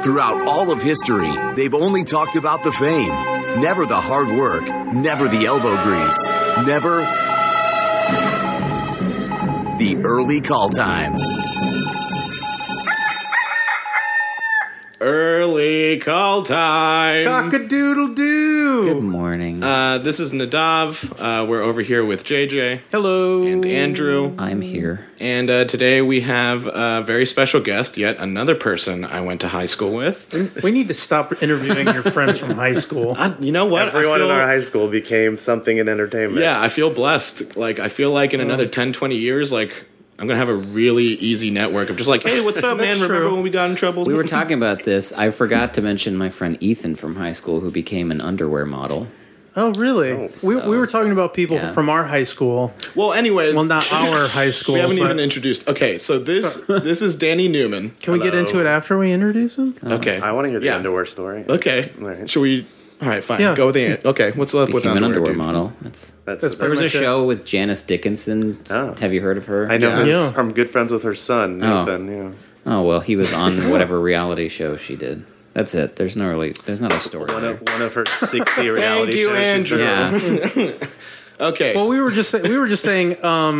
Throughout all of history, they've only talked about the fame, never the hard work, never the elbow grease, never the early call time. Early call time. Cock-a-doodle-doo. Good morning. This is Nadav. We're over here with JJ. Hello. And Andrew. I'm here. And today we have a very special guest, yet another person I went to high school with. We need to stop interviewing your friends from high school. You know what? Everyone in our high school became something in entertainment. Yeah, I feel blessed. Like, I feel like in another 10, 20 years, like, I'm going to have a really easy network of just like, hey, what's up, man? That's Remember true. when we got in trouble? We were talking about this. I forgot to mention my friend Ethan from high school who became an underwear model. Oh, really? We were talking about people Yeah. from our high school. Well, anyways. Well, not our high school. We haven't but even introduced. Okay, so this is Danny Newman. Can we get into it after we introduce him? Okay. I want to hear the Yeah. underwear story. Okay. All right. Should we? All right, fine. Yeah. Go with the. Okay, what's up with Became an underwear dude? model. There That's was pretty a much it. show with Janice Dickinson. Oh. Have you heard of her? I know Yeah. Yeah. I'm good friends with her son, Oh. Nathan. Yeah. Oh well, he was on whatever reality show she did. That's it. There's not a story. One there. of her 60 reality you, shows. she's been Andrew. on. Yeah. Okay. Well, we were just saying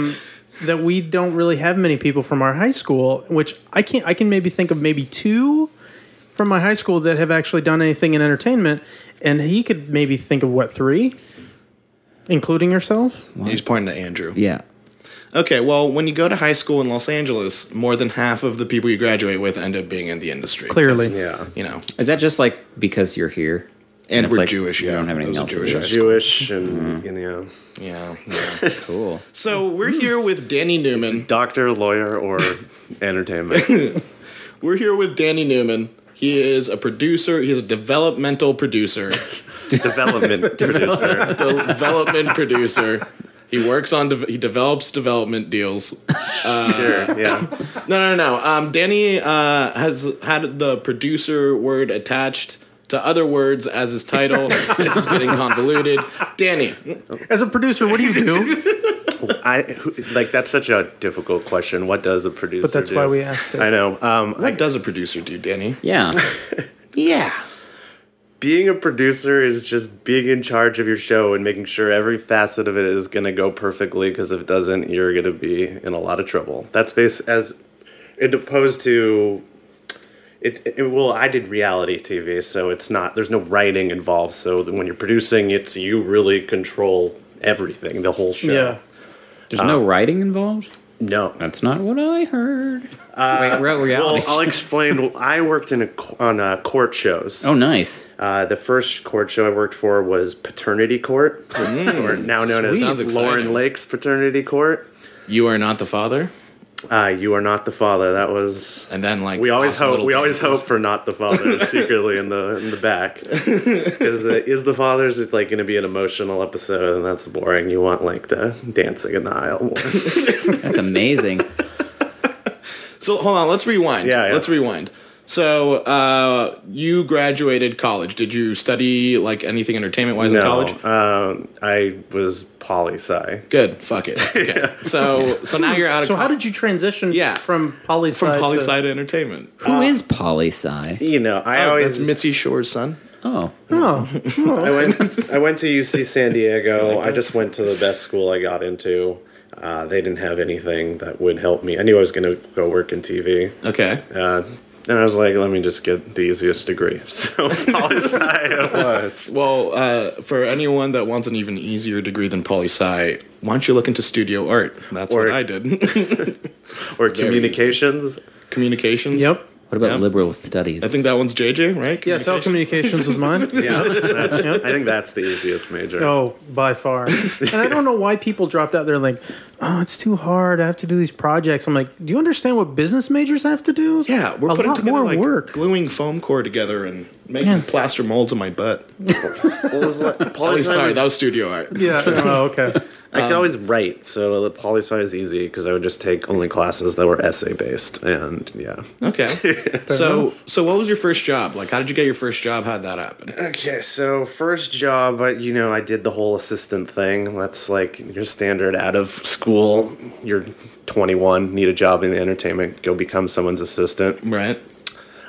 that we don't really have many people from our high school, which I can maybe think of maybe two from my high school that have actually done anything in entertainment, and he could maybe think of what, three, including yourself. He's pointing to Andrew. Yeah. Okay, well, when you go to high school in Los Angeles, more than half of the people you graduate with end up being in the industry. Clearly. Yeah. You know, Is that just like because you're here? and it's we're like Jewish. you Yeah, don't have anything It was else a to Jewish do. high school. Jewish and, Yeah. Cool. So we're here with Danny Newman. doctor, lawyer, or entertainment. We're here with Danny Newman. He is a producer. He is a developmental producer. Development producer. Development producer. He works on. He develops development deals. Sure, yeah. No. Danny has had the producer word attached to other words as his title. This is getting convoluted. Danny, As a producer, what do you do? That's such a difficult question. What does a producer But that's do? why we asked it. I know. what does a producer do, Danny? Yeah. Yeah. Being a producer is just being in charge of your show and making sure every facet of it is going to go perfectly, because if it doesn't, you're going to be in a lot of trouble. That's as opposed to well, I did reality TV, so it's not, there's no writing involved. So when you're producing, it's you really control everything, the whole show. Yeah. There's no writing involved? No. That's not what I heard. Wait, reality. Well, I'll explain. I worked on court shows. Oh, nice. The first court show I worked for was Paternity Court, or now known as Sounds exciting. Lauren Lake's Paternity Court. You are not the father. You are not the father. That was. And then like We always awesome hope. little We always dances. hope for not the father secretly in the back. Is the father's? It's like going to be an emotional episode, and that's boring. You want like the dancing in the aisle more. That's amazing. So hold on, let's rewind. Yeah. Let's rewind. So you graduated college. Did you study like anything entertainment wise in college? I was poli-sci. Good. Fuck it. Okay. So now you're out of So how did you transition Yeah. from poli-sci from poli to... sci to entertainment? Who is poli-sci? You know, I That's always Mitzi Shore's son. Oh. Oh, I went to UC San Diego. I just went to the best school I got into. They didn't have anything that would help me. I knew I was going to go work in TV. Okay. And I was like, let me just get the easiest degree. So poli-sci it was. Well, for anyone that wants an even easier degree than poli sci, why don't you look into studio art? That's what Or- I did. Or Very communications. Communications. yep. What about Yeah. liberal studies? I think that one's JJ, right? Yeah, telecommunications was mine. Yeah, I think that's the easiest major. Oh, by far. And I don't know why people dropped out there like, oh, it's too hard. I have to do these projects. I'm like, do you understand what business majors have to do? Yeah, we're a putting lot together more like work. gluing foam core together and making plaster molds of my butt. Sorry, that was studio art. Yeah. Oh, okay. I could always write, so the poli-sci is easy because I would just take only classes that were essay based, and yeah. Okay. so enough. so what was your first job? Like, how did you get your first job? How did that happen? Okay, so first job, I did the whole assistant thing. That's like your standard out of school. You're 21, need a job in the entertainment, go become someone's assistant. Right.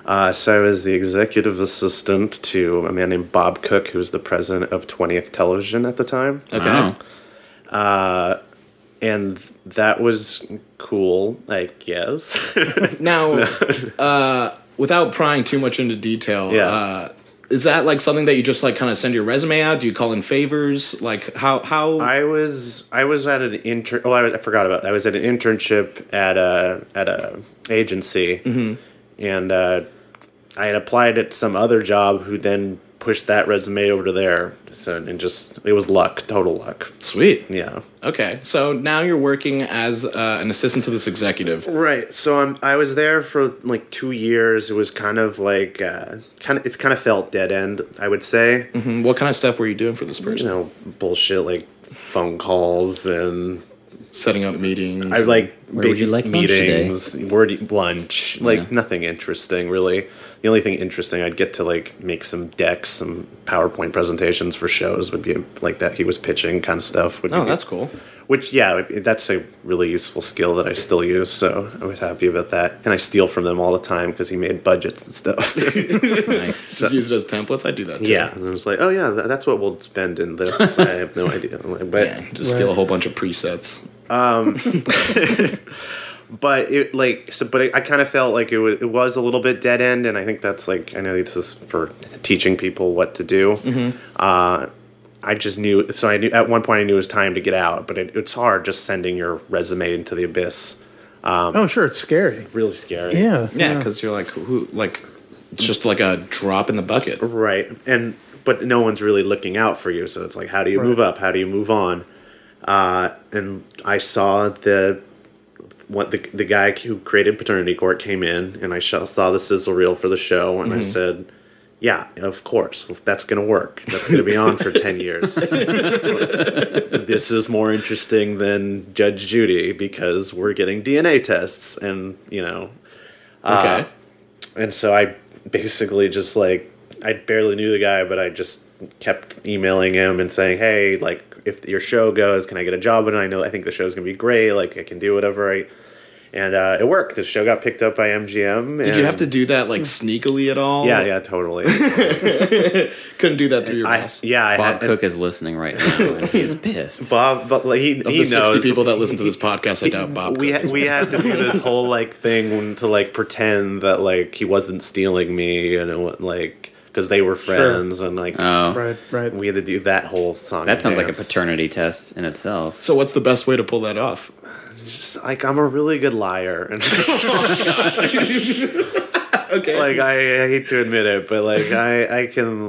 So I was the executive assistant to a man named Bob Cook, who was the president of 20th Television at the time. Okay. Wow. And that was cool, I guess. Now, without prying too much into detail, Yeah. is that like something that you just like kind of send your resume out? Do you call in favors? Like how? I was at an intern. Oh, I forgot about that. I was at an internship at a agency, and I had applied at some other job who then pushed that resume over to there. So and just it was luck, total luck. Sweet. Yeah. Okay, so now you're working as an assistant to this executive. Right. So I was there for like 2 years. It was kind of like it kind of felt dead end, I would say. What kind of stuff were you doing for this person? You know, bullshit like phone calls and Setting up meetings. I like Where would you like lunch today? meetings, lunch, like nothing interesting really. The only thing interesting I'd get to like make some decks, some PowerPoint presentations for shows would be like that he was pitching kind of stuff. Oh, that's cool. Which, yeah, that's a really useful skill that I still use, so I was happy about that. And I steal from them all the time because he made budgets and stuff. Nice. Just use it as templates. I do that too. Yeah, and I was like, oh yeah, that's what we'll spend in this. I have no idea. But Yeah, just steal a whole bunch of presets. but it like so but I kind of felt like it was a little bit dead end, and I think that's like, I know this is for teaching people what to do. I just knew, so I knew at one point I knew it was time to get out, but it's hard just sending your resume into the abyss. Oh, sure, it's scary. Really scary. Yeah. Yeah, because you're like, who? Like, it's just like a drop in the bucket. Right. But no one's really looking out for you, so it's like, how do you move up? How do you move on? And I saw the guy who created Paternity Court came in, and I saw the sizzle reel for the show, and I said, yeah, of course, if that's going to work. That's going to be on for 10 years. This is more interesting than Judge Judy because we're getting DNA tests, and, you know. Okay. And so I basically just like, I barely knew the guy, but I just kept emailing him and saying, hey, like, if your show goes, can I get a job? And I think the show's going to be great. Like, I can do whatever And it worked. The show got picked up by MGM. Did you have to do that like sneakily at all? Yeah, totally. Couldn't do that through your boss. Bob Cook is listening right now, and he is pissed. Bob, but like, he Of the knows. 60 people that listen to this podcast, I doubt Bob. We Cook is we had to do this whole like thing to like pretend that like he wasn't stealing me, and it, like because they were friends, and like Oh, Right. we had to do that whole song. that sounds like a dance. paternity test in itself. So what's the best way to pull that off? Just, like, I'm a really good liar, and Okay. like I hate to admit it, but like I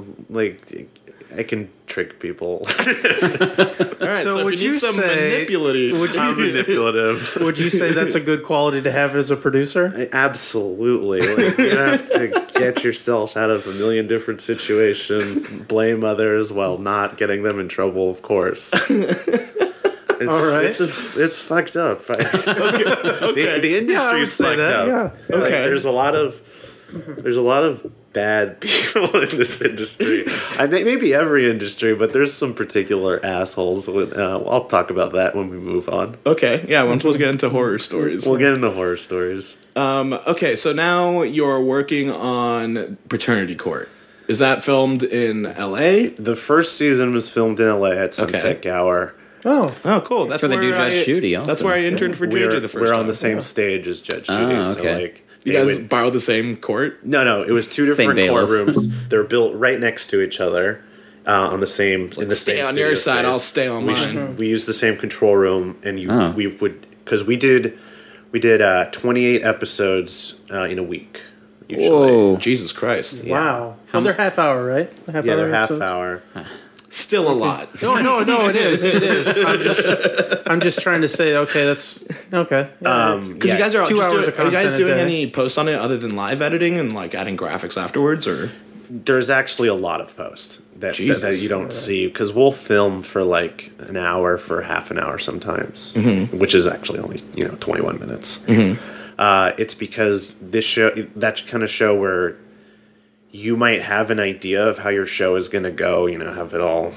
can trick people. All right, so would if you you need some say- manipulative... I'm manipulative. Would you say that's a good quality to have as a producer? Absolutely. Like, you have to get yourself out of a million different situations, blame others while not getting them in trouble, of course. It's, All right. it's fucked up. The industry is fucked up. Yeah. Like, Okay. there's a lot of bad people in this industry. I think maybe every industry, but there's some particular assholes. I'll talk about that when we move on. Okay, yeah, we're supposed to get into horror stories. We'll get into horror stories. Okay, so now you're working on Paternity Court. Is that filmed in L.A.? The first season was filmed in LA at Sunset Okay. Gower. Oh, Oh, cool. That's where they do Judge Judy also. That's where I interned for JJ the 1st We're time. on the same stage as Judge Judy. Oh, So okay. like, You they guys would- borrowed the same court? No, it was two Same different bailiff. courtrooms. They're built right next to each other, on the same. in the Stay same on your studio side, space. I'll stay on mine. We used the same control room, and Oh. we would, because we did 28 episodes in a week usually. Whoa. Jesus Christ. wow. Well, they're half hour, right? Yeah, they're half episodes? hour. Still a lot. No, it is. It is. I'm just trying to say. Okay, that's okay. Because you guys are 2 hours of Are you guys content a doing day. any posts on it other than live editing and like adding graphics afterwards, or? There's actually a lot of post that Jesus. you don't see, because we'll film for like an hour, for half an hour sometimes, which is actually only 21 minutes. It's because this show, that kind of show where you might have an idea of how your show is going to go, have it all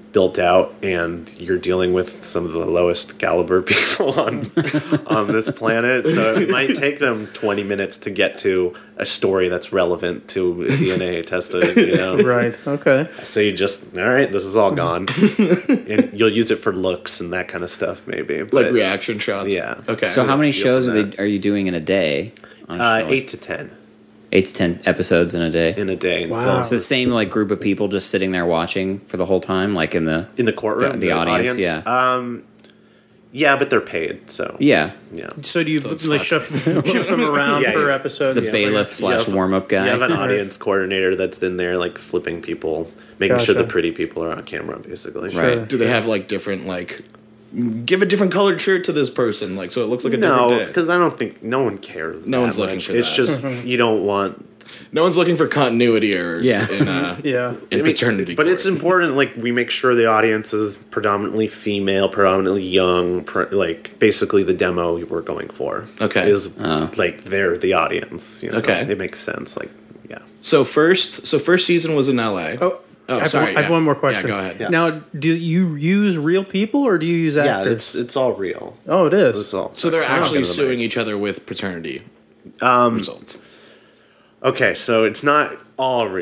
built out, and you're dealing with some of the lowest caliber people on this planet. So it might take them 20 minutes to get to a story that's relevant to DNA tested. Right. Okay. So you just, all right, this is all gone, and you'll use it for looks and that kind of stuff, maybe. Like But, reaction shots. Yeah. Okay. So how many steal shows from are you doing in a day? On a show? 8 to 10 8 to 10 episodes in a day. in a day. In Wow. So the same like group of people just sitting there watching for the whole time, like in the In the courtroom, the audience. Yeah. Yeah, but they're paid, so yeah. yeah. So do you it's like shift them around Yeah, per yeah. episode? The Yeah. bailiff / warm up guy. You have an audience coordinator that's in there, like flipping people, making sure the Gotcha. pretty people are on camera, basically. Right. Do they have like different like? Give a different colored shirt to this person, like so it looks like a different No, day. because I don't think no one cares. No that one's looking much. for It's that. just you don't want. No one's looking for continuity errors. Yeah. In, Yeah. in I mean, paternity. but court. it's important. Like we make sure the audience is predominantly female, predominantly young. Like basically the demo we're going for. Okay. Is like they're the audience. Okay. It makes sense. Like yeah. So first season was in L.A. Oh, I have, sorry. I have yeah. one more question. Yeah, go ahead. Now, do you use real people or do you use Yeah, actors? it's all real. Oh, it is. It's all. So they're I'm not actually gonna suing lie. each other with paternity results. Okay, so it's not all real.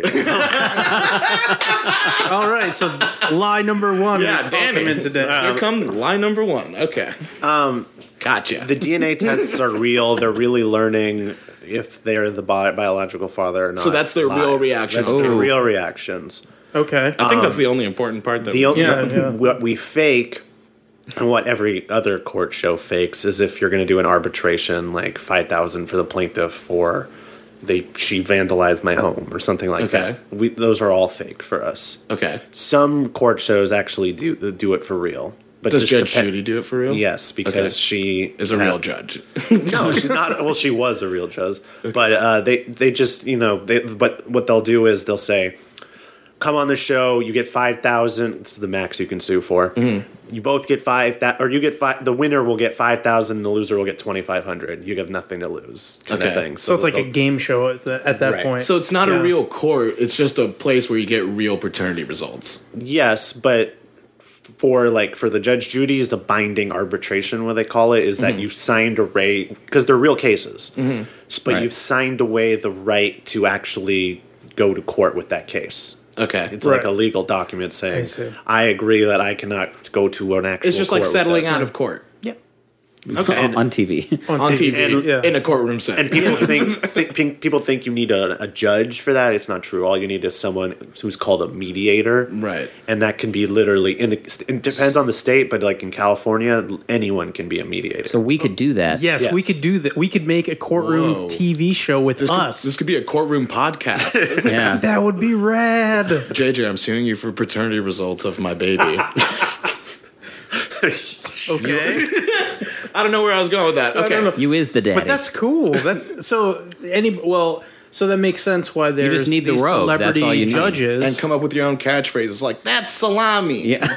All right. So lie number one. Yeah, we've damn called him it. in today. Here comes line number one. Okay. Gotcha. The DNA tests are real. They're really learning if they're the biological father or not. So that's their live. real reactions. That's their Ooh. real reactions. Okay. I think that's the only important part. That Yeah. What we fake and what every other court show fakes is if you're going to do an arbitration, like $5,000 for the plaintiff for she vandalized my home or something like Okay. that. Those are all fake for us. Okay. Some court shows actually do it for real. But Does just Judge depend- Judy do it for real? Yes, because Okay. she Is a real judge. No, she's not. Well, she was a real judge, but they just but what they'll do is they'll say, "Come on the show, you get 5,000. This is the max you can sue for. You both get 5,000, or you get 5. The winner will get 5,000. The loser will get 2,500. You have nothing to lose." Kind Okay. of thing. So it's like a they'll- game show at that Right. point. So it's not Yeah. a real court. It's just a place where you get real paternity results. Yes, but for the Judge Judy's, the binding arbitration, what they call it, is that you've signed away, because they're real cases, but Right. you've signed away the right to actually go to court with that case. Okay. It's like Right. a legal document I saying, see. I agree that I cannot go to an actual It's just like court with settling this. out of court on TV. on TV yeah. in a courtroom setting. And people people think you need a judge for that. It's not true. All you need is someone who's called a mediator. Right. And that can be literally, it depends on the state, but like in California, anyone can be a mediator. So we could do that. Yes, we Yes. could do that. We could make a courtroom Whoa. TV show with us. This could be a courtroom podcast. Yeah. That would be rad. JJ, I'm suing you for paternity results of my baby. Okay. I don't know where I was going with that. Okay. don't know. You is the daddy. But that's cool. So that makes sense why there's just need the these robe. That's celebrity all you need. judges. And come up with your own catchphrases like, that's salami. yeah.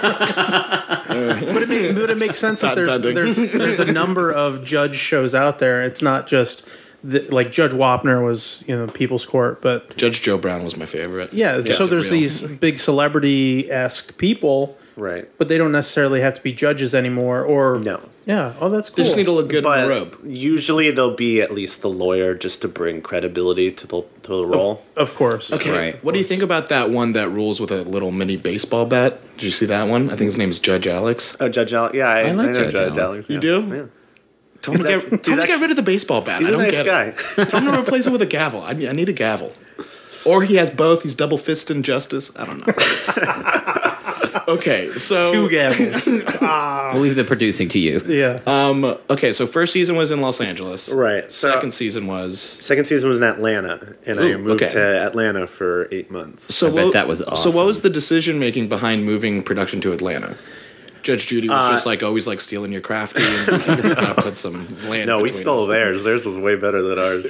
But it makes sense that Not there's a number of judge shows out there. It's not just like Judge Wapner was, People's Court, but Judge Joe Brown was my favorite. yeah. So there's real. these big celebrity-esque people, Right. but they don't necessarily have to be judges anymore. Or No. yeah. Oh, that's cool. They just need to look good in But the robe. usually there'll be at least the lawyer just to bring credibility to the role. Of course. Okay, Right. what do you think about that one that rules with a little mini baseball bat? Did you see that one? I think his name's Judge Alex. Oh, Judge Alex. Yeah, I like know Judge Judge Alex. Alex. You yeah. do? Yeah. Tell him to actually- get he's rid of the baseball bat. He's I a don't nice get guy. it. Tell him to replace it with a gavel. I need a gavel. Or he has both. He's double fisting justice. I don't know. Okay, so Two gavels. We'll leave the producing to you. Yeah. Okay, so first season was in Los Angeles. Right. So Second season was. second season was in Atlanta, and I Ooh, moved okay. to Atlanta for 8 months. So I bet that was So awesome. what was the decision making behind moving production to Atlanta? Judge Judy was just like always like stealing your crafty and put some land. No, we between stole us. theirs. Theirs was way better than ours.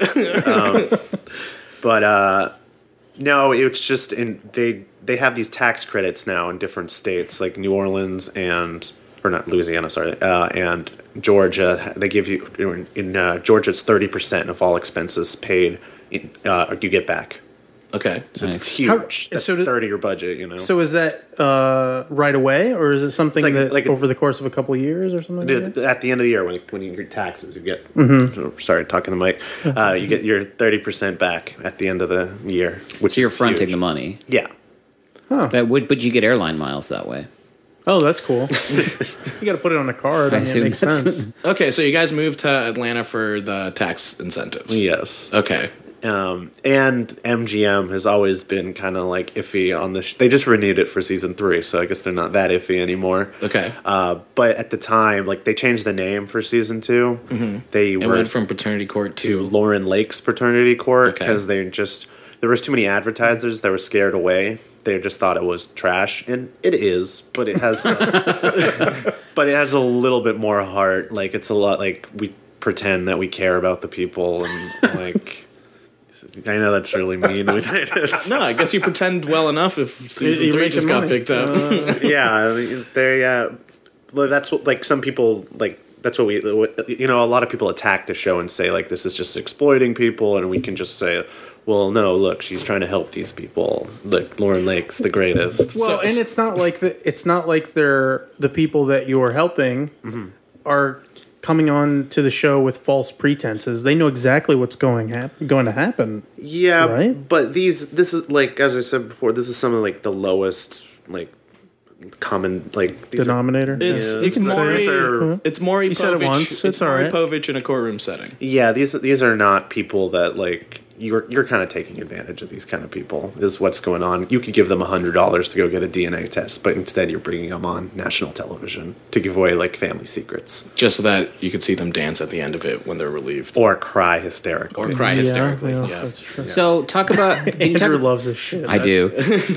But no, it's just they have these tax credits now in different states, like New Orleans or not Louisiana, sorry, and Georgia. They give you in Georgia, it's 30% of all expenses paid. You get back. Okay. So Nice. it's huge. That's so a third of your budget, you know. So is that right away, or is it something It's that like over the course of a couple of years or something? Like that? At the end of the year, when you get taxes, you get. Mm-hmm. Sorry, talking to the mic. You get your 30% back at the end of the year, which So you're is fronting huge. the money. Yeah. But you get airline miles that way. Oh, that's cool. You got to put it on a card. I mean, it assume makes that's- sense. Okay, so you guys moved to Atlanta for the tax incentives. Yes. Okay. And MGM has always been kind of like iffy on this. They just renewed it for season 3, so I guess they're not that iffy anymore. Okay. But at the time, like they changed the name for season 2. Mm-hmm. They It were went from paternity court to to Lauren Lake's paternity court Okay. because there was too many advertisers that were scared away. They just thought it was trash, and it is, but it has, but it has a little bit more heart. Like it's a lot. Like we pretend that we care about the people, and like I know that's really mean. No, I guess you pretend well enough if season You're 3 making just got money. picked up. Yeah, they. That's what like some people like. That's what we. You know, a lot of people attack the show and say like this is just exploiting people, and we can just say, well, no, look, she's trying to help these people. Look, Lauren Lake's the greatest. Well, and it's not like they're the people that you are helping are coming on to the show with false pretenses. They know exactly what's going to happen. Yeah, Right? but this is like as I said before, this is some of like the lowest like common like these are- Denominator. It's Yeah. it's You can say Maury. it. are- It's Maury You said it Povich. once. It's Maury all right. Povich in a courtroom setting. Yeah, these are not people that like you're kind of taking advantage of these kind of people is what's going on. You could give them $100 to go get a DNA test, but instead you're bringing them on national television to give away like family secrets Just so that you could see them dance at the end of it when they're relieved. or cry hysterically. Or cry hysterically, Yeah, yes. that's true. So talk about. Can you Andrew talk, loves this shit. I do.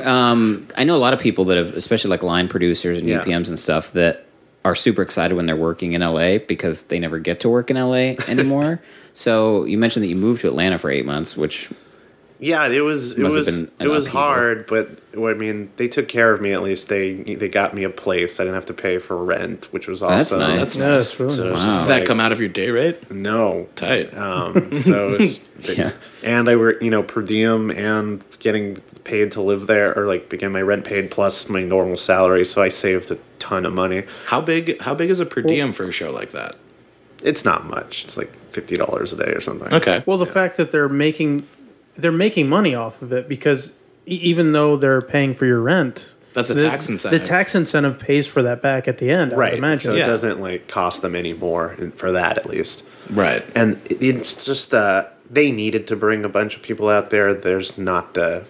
I know a lot of people that have, especially like line producers and Yeah. UPMs and stuff, that are super excited when they're working in LA because they never get to work in LA anymore. So you mentioned that you moved to Atlanta for 8 months, which Yeah, it was Must have been an upheaval. hard, but I mean, they took care of me at least. They got me a place. I didn't have to pay for rent, which was That's awesome. nice. Yeah, that's really So it was nice. Wow. just Does that like- come out of your day rate? No. Tight. So it's, Yeah. and I were per diem and getting paid to live there, or like getting my rent paid plus my normal salary. So I saved a ton of money. How big is a per diem for a show like that? It's not much. It's like $50 a day or something. Okay. Well, the fact that they're making money off of it because even though they're paying for your rent, That's a the, tax incentive. The tax incentive pays for that back at the end. I would Right. imagine. So Yeah. it doesn't like cost them any more for that at least. Right. And it's just they needed to bring a bunch of people out there. There's not the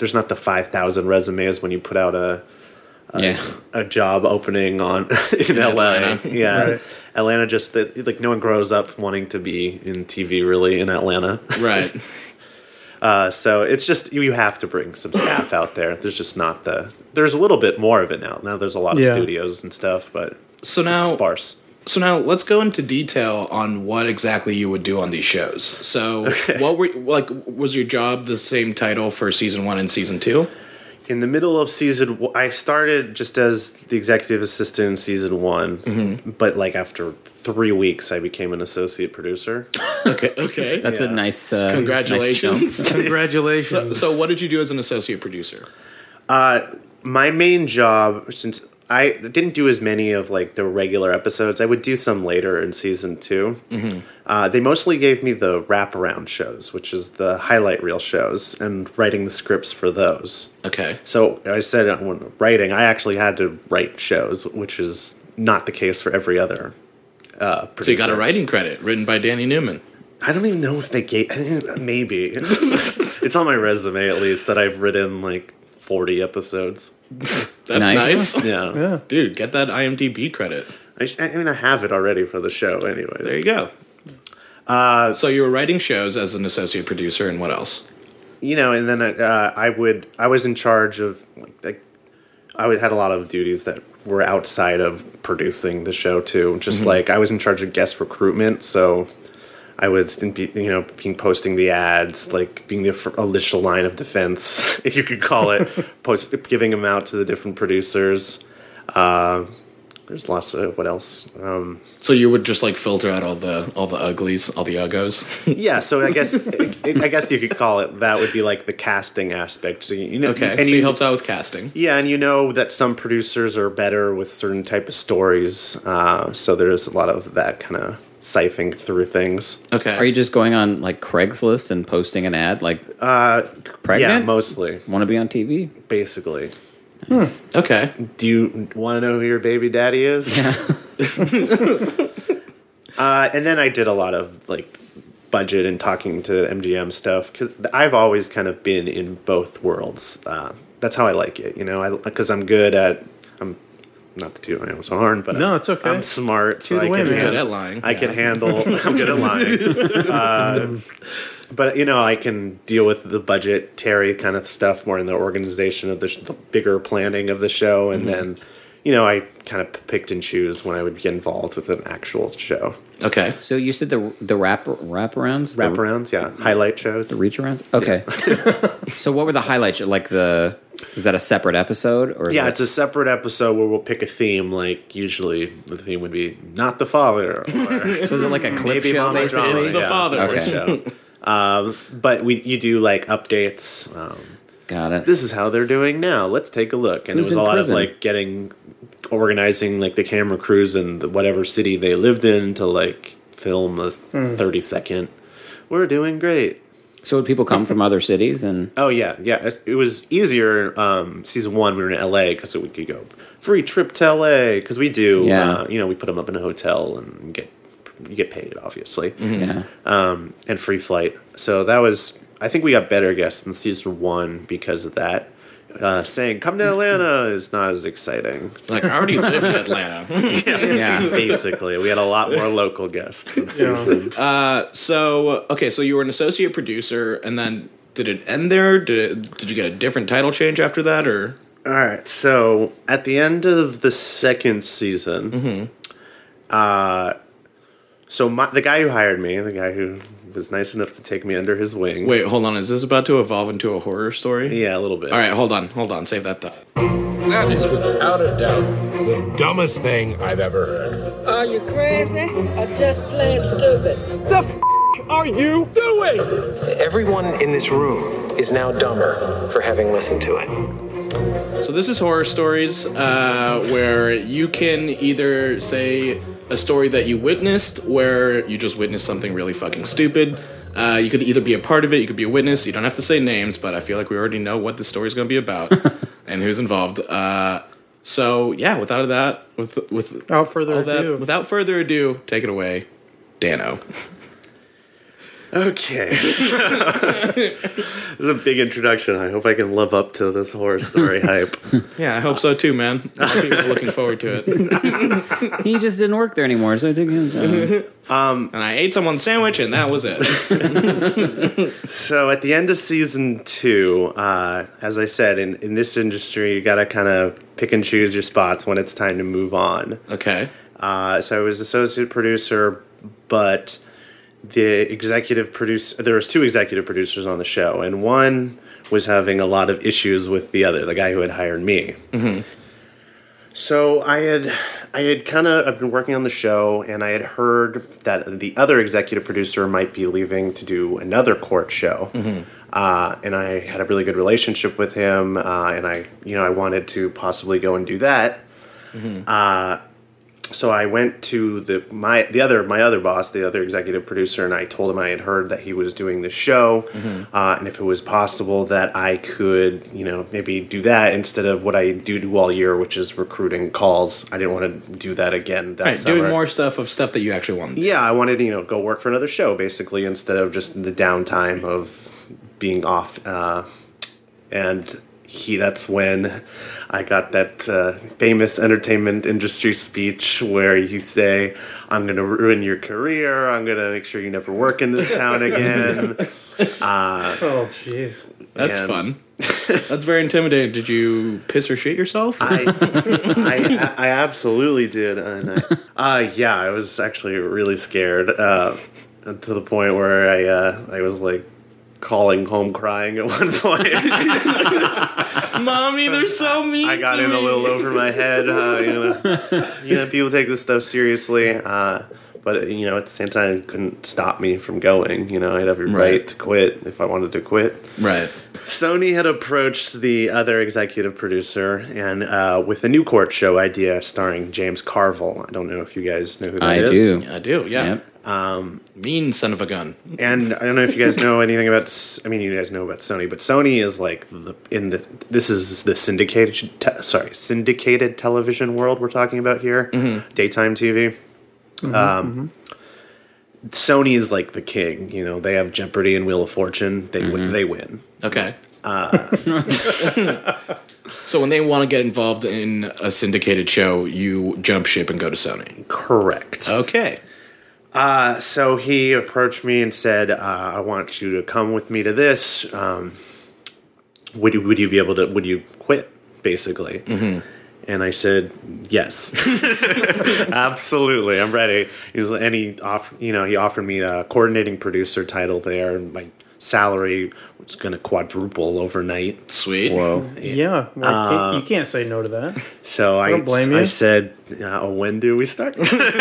5,000 resumes when you put out a job opening on in LA. Atlanta. Yeah, Right. Atlanta just like no one grows up wanting to be in TV really in Atlanta. Right. So it's just you have to bring some staff out there. There's just not there's a little bit more of it now. Now there's a lot of Yeah. studios and stuff, but So it's now sparse. So now let's go into detail on what exactly you would do on these shows. So what was your job the same title for season 1 and season 2? In the middle of I started just as the executive assistant in season 1, but like after 3 weeks, I became an associate producer. Okay. that's a nice Congratulations. Nice jump. Congratulations. So what did you do as an associate producer? My main job, since I didn't do as many of like the regular episodes, I would do some later in season 2. They mostly gave me the wraparound shows, which is the highlight reel shows, and writing the scripts for those. Okay. So I said when writing, I actually had to write shows, which is not the case for every other producer. So you got a writing credit written by Danny Newman. I don't even know if they gave. Maybe it's on my resume at least that I've written like 40 episodes. That's Nice. nice. Yeah, Yeah. Dude, get that IMDb credit. I mean I have it already for the show, anyways. There you go. So you were writing shows as an associate producer, and what else? And then I was in charge of I had a lot of duties that were outside of producing the show too. Just like I was in charge of guest recruitment, so I would be being posting the ads, like being the initial line of defense, if you could call it, giving them out to the different producers. There's lots of what else. So you would just like filter out all the uglies, all the uggos. Yeah, so I guess you could call it that would be like the casting aspect. So you know, Okay, and so you helped out with casting. Yeah, and you know that some producers are better with certain type of stories. So there's a lot of that kind of siphoning through things. Okay. Are you just going on like Craigslist and posting an ad like Yeah, pregnant? mostly, Want to be on TV? basically. Okay. Do you want to know who your baby daddy is? Yeah. And then I did a lot of like budget and talking to MGM stuff because I've always kind of been in both worlds. That's how I like it, you know. Because I'm good at not to toot my own horn, but No, it's okay. I'm smart, so Toot I away, can man. Good handle. at lying. I can handle. I'm good at lying. But you know, I can deal with the budgetary kind of stuff more in the organization of the bigger planning of the show, and then, you know, I kind of picked and choose when I would get involved with an actual show. Okay. So you said the wraparounds? Wraparounds, yeah, highlight shows. The reach arounds? Okay. So what were the highlights? Like is that a separate episode? Or is Yeah, it- it's a separate episode where we'll pick a theme. Like usually, the theme would be not the father, or So is it like a clip maybe show, Mama basically? Drama. It's the father. a clip Okay. show. But you do like updates. Got it. This is how they're doing now. Let's take a look. And Who's it was in a lot prison? of like organizing like the camera crews in whatever city they lived in to like film a 30-second. We're doing great. So would people come from other cities? And Oh yeah. It was easier. Season 1 we were in LA because we could go free trip to LA because we do. Yeah. You know, we put them up in a hotel and you get paid obviously. yeah. And free flight. So that was, I think we got better guests in season 1 because of that. Saying come to Atlanta is not as exciting. Like, I already live in Atlanta. Yeah. Basically, we had a lot more local guests in season. So you were an associate producer, and then did it end there? Did you get a different title change after that, or? All right, so at the end of the second season, so the guy who hired me, the guy who was nice enough to take me under his wing. Wait, hold on. Is this about to evolve into a horror story? Yeah, a little bit. All right, hold on. Save that thought. That is without a doubt the dumbest thing I've ever heard. Are you crazy or just plain stupid? Are you doing? Everyone in this room is now dumber for having listened to it. So this is horror stories, where you can either say a story that you witnessed, where you just witnessed something really fucking stupid. You could either be a part of it, you could be a witness. You don't have to say names, but I feel like we already know what the story's going to be about and who's involved. So yeah, without further ado, take it away, Dano. Okay. This is a big introduction. I hope I can live up to this horror story hype. Yeah, I hope so too, man. A lot of people are looking forward to it. He just didn't work there anymore, so I took him. And I ate someone's sandwich, and that was it. So at the end of season 2, as I said, in this industry, you got to kind of pick and choose your spots when it's time to move on. Okay. So I was associate producer, but the executive producer, there was 2 executive producers on the show, and one was having a lot of issues with the other, the guy who had hired me. Mm-hmm. So I've been working on the show, and I had heard that the other executive producer might be leaving to do another court show. Mm-hmm. And I had a really good relationship with him, and I wanted to possibly go and do that. Mm-hmm. So I went to my other boss, the other executive producer, and I told him I had heard that he was doing this show, and if it was possible that I could, maybe do that instead of what I do all year, which is recruiting calls. I didn't want to do that again that summer. Doing more stuff that you actually want. Yeah, I wanted to, go work for another show, basically, instead of just the downtime of being off. And that's when I got that famous entertainment industry speech where you say, I'm going to ruin your career. I'm going to make sure you never work in this town again. Oh, jeez. That's fun. That's very intimidating. Did you piss or shit yourself? I absolutely did. And I was actually really scared to the point where I was like calling home crying at one point. Mommy, they're so mean. I got to in a me. little over my head. People take this stuff seriously, but at the same time, it couldn't stop me from going. I had every right to quit if I wanted to quit. Right. Sony had approached the other executive producer and with a new court show idea starring James Carville. I don't know if you guys know who that is. I do. I do. Yeah. Yep. Mean son of a gun. And I don't know if you guys know anything about. You guys know about Sony, but Sony is like this is the syndicated television world we're talking about here, daytime TV. Sony is like the king. They have Jeopardy and Wheel of Fortune. They win. Okay. So when they want to get involved in a syndicated show, you jump ship and go to Sony. Correct. Okay. So he approached me and said, "I want you to come with me to this. Would you be able to? Would you quit?" Basically, and I said, "Yes, absolutely, I'm ready." He offered me a coordinating producer title there, and my salary was going to quadruple overnight. Sweet. Whoa. Yeah, you can't say no to that. So I don't blame you. I said, "When do we start?"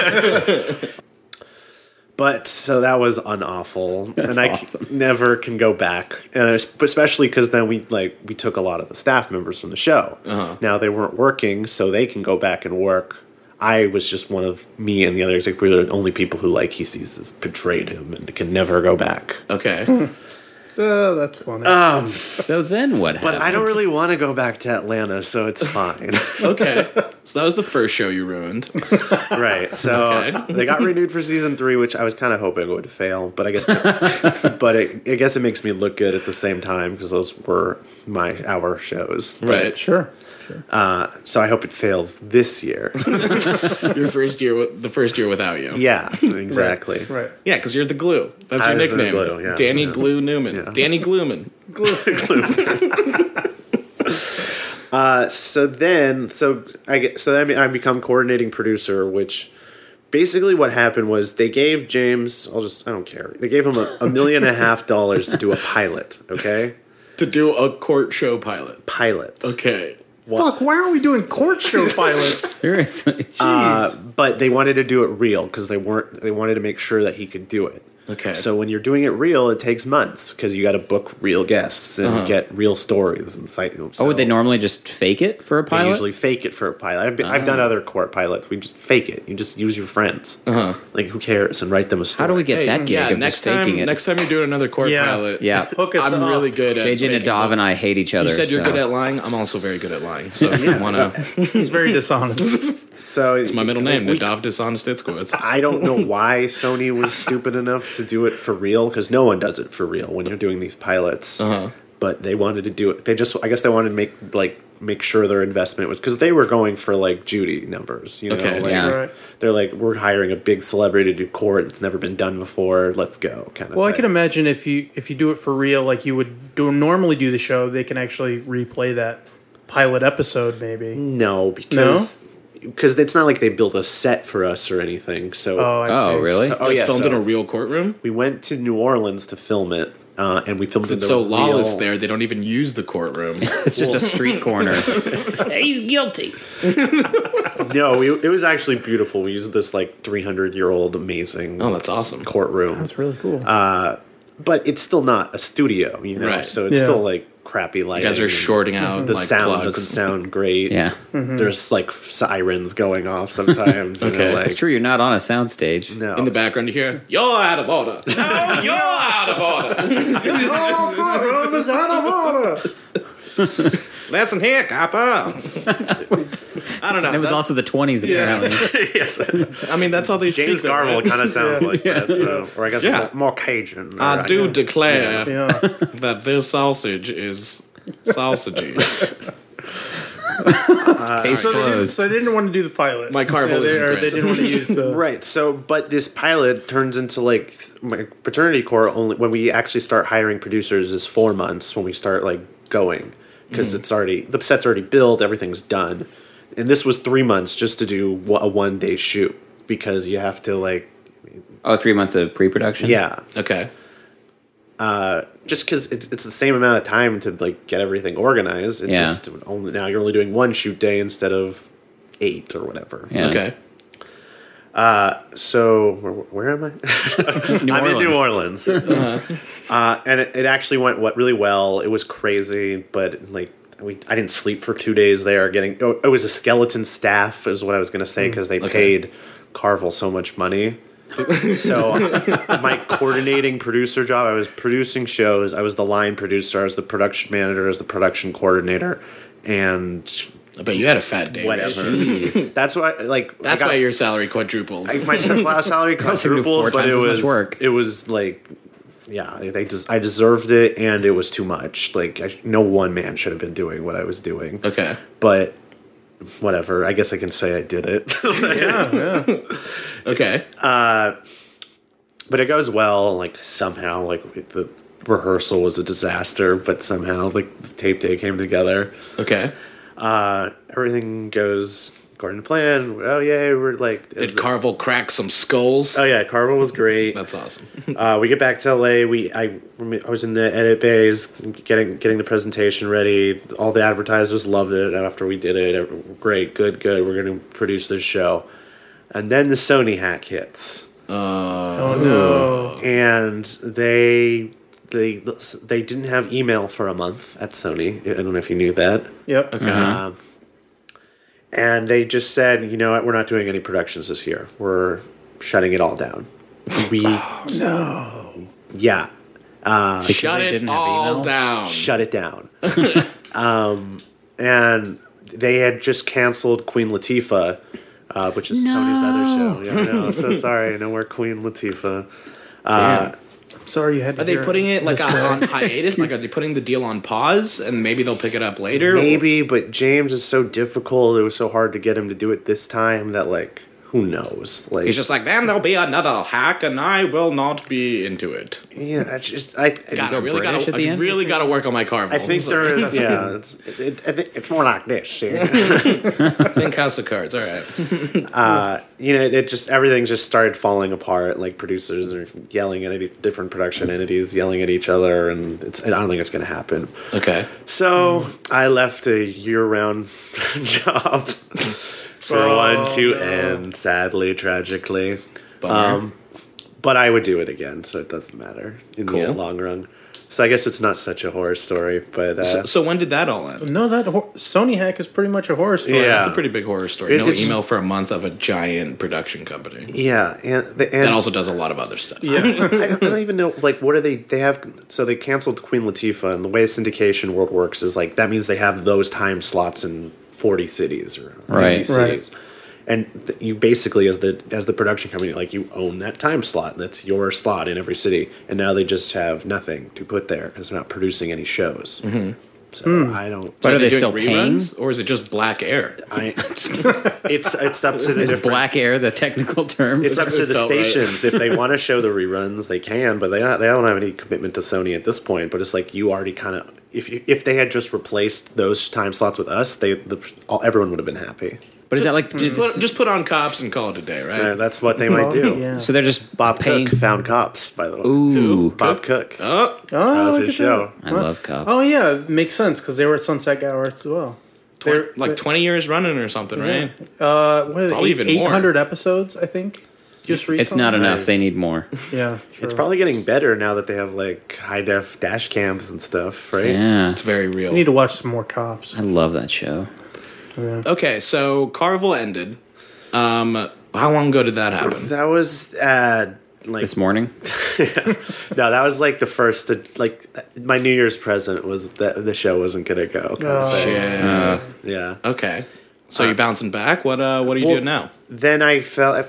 But so that was unawful, That's and I awesome. never can go back, and especially because then we took a lot of the staff members from the show. Now they weren't working, so they can go back and work. I was just one of me and the other executive. Were the only people who he sees this betrayed him and can never go back. Okay. Oh, that's funny. So then what happened? But I don't really want to go back to Atlanta, so it's fine. Okay. So that was the first show you ruined. Right. So Okay. they got renewed for season 3, which I was kind of hoping would fail, but I guess I guess it makes me look good at the same time because those were our shows. Right. Sure. So I hope it fails this year. Your first year, the first year without you. Yeah, exactly. Right. Yeah, because you're the glue. That's your I was the nickname. glue, yeah. Danny Yeah. Glue Newman. Yeah. Danny Glueman. So then I become coordinating producer, which basically what happened was they gave James. I don't care. They gave him $1.5 million to do a pilot. Okay, To do a court show pilot. pilot. Okay. Fuck, why aren't we doing court show pilots? Seriously. But they wanted to do it real because they wanted to make sure that he could do it. Okay. So when you're doing it real, it takes months because you got to book real guests and get real stories and Oh, would they normally just fake it for a They pilot? usually fake it for a pilot. I've done other court pilots. We just fake it. You just use your friends. Like who cares? And write them a story. How do we get that gig of next just faking time, it? next time you're doing another court Yeah. pilot. Yeah. Hook us I'm up. really good at JJ faking Nadav them. and I hate each other. You said you're so- good at lying. I'm also very good at lying. So if you want to, He's very dishonest. So it's my middle name, Nadav Dishonest Itzkowitz. I don't know why Sony was stupid enough to do it for real because no one does it for real when you're doing these pilots. But they wanted to do it. I guess they wanted to make sure their investment was because they were going for Judy numbers. Okay. Yeah. Right. They're like, we're hiring a big celebrity to do court. It's never been done before. Let's go, kind of. Well, I thing. can imagine if you do it for real, like you would normally do the show, they can actually replay that pilot episode, maybe. No, because it's not like they built a set for us or anything. So Oh, I see. Oh, really? Oh, yeah, filmed in so- a real courtroom. we went to New Orleans to film it, and we filmed in It's the so lawless real- there, they don't even use the courtroom. It's just a street corner. He's guilty. No, it was actually beautiful. We used this 300-year-old amazing Oh, that's awesome. courtroom, That's really cool. but it's still not a studio, Right. So it's Yeah. still crappy You lighting. guys are and shorting out The like sound plugs. doesn't sound great. Yeah. There's sirens going off sometimes. Okay. It's true, you're not on a soundstage. No. In the background, you hear, "You're out of order." No, you're out of order. Listen here, copper. I don't know. And it was also the 20s, apparently. yes. I mean, that's how they James speak. though, Garville right? kind of sounds like that. So, or I guess Yeah. more Cajun. I do declare yeah. that this sausage is sausagey. Case So closed. they didn't want to do the pilot. My Carville isn't they great. didn't want to use the Right. So, but this pilot turns into my paternity court only when we actually start hiring producers is 4 months when we start going because it's already the set's already built, everything's done, and this was 3 months just to do a 1-day shoot because you have to 3 months of pre-production? yeah. Okay. just because it's the same amount of time to like get everything organized. It's just only now you're only doing one shoot day instead of 8 or whatever. Yeah. Okay. So where am I? I'm in New Orleans, and it actually went really well. It was crazy, but like I didn't sleep for 2 days there. It was a skeleton staff, is what I was going to say, because they paid Carvel so much money. So my coordinating producer job, I was producing shows. I was the line producer. I was the production manager. I was the production coordinator, and I bet you had a fat day. whatever. That's why, That's why your salary quadrupled. my salary quadrupled, but it was like, yeah, I deserved it, and it was too much. Like, no one man should have been doing what I was doing. Okay. But whatever. I guess I can say I did it. Yeah. Okay. But it goes well. Like, somehow, like, the rehearsal was a disaster, but somehow, like, the tape day came together. Okay. Everything goes according to plan. Oh, yay, we're like... Did Carvel crack some skulls? Oh, yeah, Carvel was great. That's awesome. We get back to LA. I was in the edit bays, getting the presentation ready. All the advertisers loved it after we did it. Great, good. We're going to produce this show. And then the Sony hack hits. Oh no! And they didn't have email for a month at Sony. I don't know if you knew that. Yep. Okay. And they just said, you know what, we're not doing any productions this year. We're shutting it all down. No. Yeah. Shut it all down. Shut it down. And they had just canceled Queen Latifah, which is Sony's other show. Yeah, I know. I'm so sorry. No more Queen Latifah. Sorry you had to Are they hear putting it like this way. on hiatus? Like, are they putting the deal on pause and maybe they'll pick it up later? Maybe, but James is so difficult. It was so hard to get him to do it this time that, like, who knows? Like, He's just like, then there'll be another hack and I will not be in it. yeah, I really gotta work on my Carvel. I think there is. Yeah, it's more like this. Yeah. Think House of Cards. All right. Everything just started falling apart. Like, producers are yelling at different production entities, yelling at each other, and I don't think it's going to happen. Okay. So I left a year-round job for one to end, sadly, tragically. Bummer. But I would do it again, so it doesn't matter in the long run. So I guess it's not such a horror story, but... So when did that all end? No, that Sony hack is pretty much a horror story. Yeah. It's a pretty big horror story. No email for a month of a giant production company. Yeah, and that also does a lot of other stuff. Yeah. I don't even know, like, what are they have, so they canceled Queen Latifah, and the way syndication world works is, like, that means they have those time slots in 40 cities or 50 cities. And you basically, as the production company, like, you own that time slot. That's your slot in every city. And now they just have nothing to put there because they're not producing any shows. Mm-hmm. So I don't. But So are they doing still paying? reruns, or is it just black air? It's up to the Is different. black air the technical term? It's up to the felt right. stations. If they want to show the reruns, they can, but they don't have any commitment to Sony at this point. But it's like, you already kind of, if they had just replaced those time slots with us, everyone would have been happy. But is that like Just put on Cops and call it a day, right? That's what they might do. Yeah. so they're just Bob paying? Cook found Cops, by the way. Ooh, Bob Cook. Oh, That was look his at that. show. I love cops. Oh yeah, it makes sense because they were at Sunset Gower as well. They're like 20 years running or something, right? what Probably even more. 800 episodes, I think. Just recently. It's not enough. They need more. Yeah, true. It's probably getting better now that they have, like, high-def dash cams and stuff, right? Yeah, It's very real. We need to watch some more Cops. I love that show. Okay, so Carvel ended. How long ago did that happen? That was, This morning, no, that was, like, the first, my New Year's present was that the show wasn't going to go. kind of thing. Yeah. Okay. So you're bouncing back? What are you doing now? Then I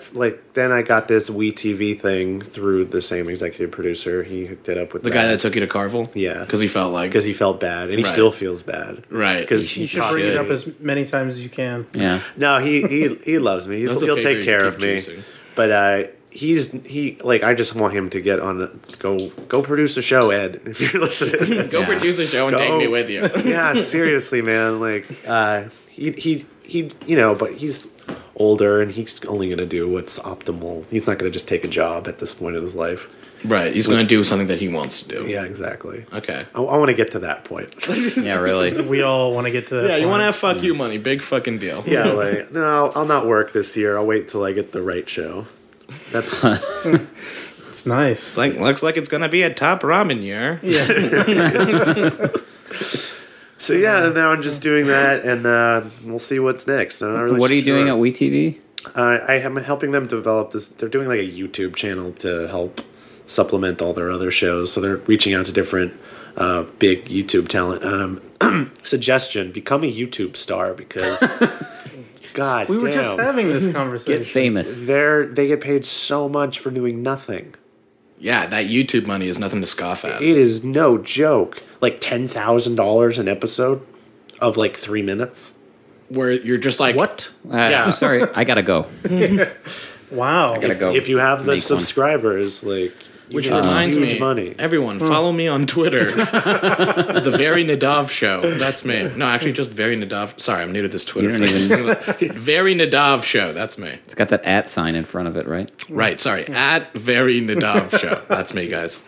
got this WeTV thing through the same executive producer. He hooked it up with The guy that took you to Carvel? Yeah. Because he felt like... because he felt bad, and he Right. still feels bad. Right. Because You should bring it up as many times as you can. yeah. No, he loves me. That's a He'll favor take you care keep of me. juicing. But I just want him to get on go produce a show, Ed. If you're listening to this. Go produce a show and take me with you. Yeah, seriously, man. Like he but he's older, and he's only going to do what's optimal. He's not going to just take a job at this point in his life. Right. He's going to do something that he wants to do. Yeah, exactly. Okay. I want to get to that point. Yeah, really. We all want to get to that. Yeah, you point. want to have fuck you money. Big fucking deal. Yeah, like, no, I'll not work this year. I'll wait till I get the right show. That's It's nice. It's like, looks like it's going to be a top ramen year. so. Yeah, and now I'm just doing that, and we'll see what's next. I'm not really What are you sure. doing at WeTV? I am helping them develop this. They're doing like a YouTube channel to help supplement all their other shows. So they're reaching out to different big YouTube talent. Suggestion: become a YouTube star because, God, We were damn, just having this conversation. Get famous. they get paid so much for doing nothing. Yeah, that YouTube money is nothing to scoff at. It is no joke. Like $10,000 an episode of like 3 minutes. Where you're just like, What? Yeah. Sorry, I gotta go. Wow. Gotta go. If you have the make one. subscribers, like, you Which get reminds huge me, money. everyone, follow me on Twitter. The Very Nadav Show. That's me. No, actually, just Very Nadav. Sorry, I'm new to this Twitter. You don't thing. Very Nadav Show. That's me. It's got that @ sign in front of it, right? Right. Sorry. At Very Nadav Show. That's me, guys.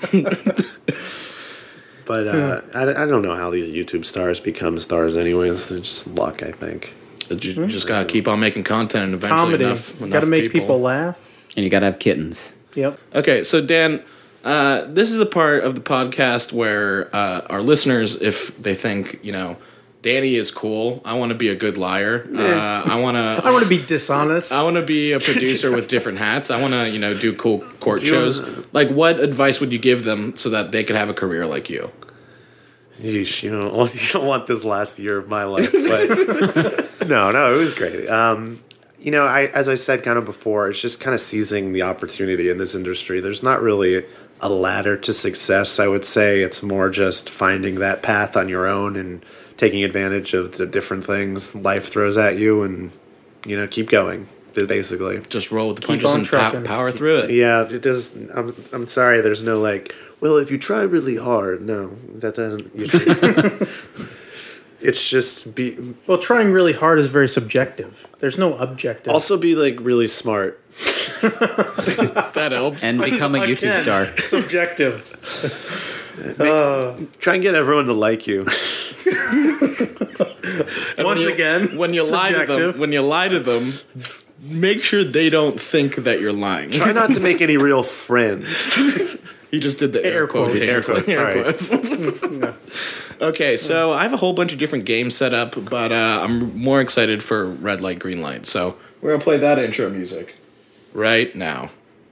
But I don't know how these YouTube stars become stars anyways. They're just luck, I think. You just gotta keep on making content, and eventually Comedy. enough Got to make people laugh. And you gotta have kittens. Yep. Okay, so Dan, this is the part of the podcast where our listeners, if they think, Danny is cool, I want to be a good liar. I want to be dishonest. I want to be a producer with different hats. I want to, do cool court shows. Like, what advice would you give them so that they could have a career like you? Yeesh, you don't want this last year of my life, but no, it was great. As I said kind of before, it's just kind of seizing the opportunity in this industry. There's not really a ladder to success, I would say. It's more just finding that path on your own and taking advantage of the different things life throws at you and, keep going, basically. Just roll with the Keep punches on and trucking. power through it. Yeah, it does. I'm sorry, there's no well, if you try really hard. No, that doesn't. It's just Well, trying really hard is very subjective. There's no objective. also be really smart. That helps. And become a YouTube star. subjective. Try and get everyone to like you. And Once again, when you lie to them, make sure they don't think that you're lying. Try not to make any real friends. He just did the air quotes. Air quotes, sorry. Okay, so I have a whole bunch of different games set up, but I'm more excited for Red Light, Green Light. So we're going to play that intro music right now.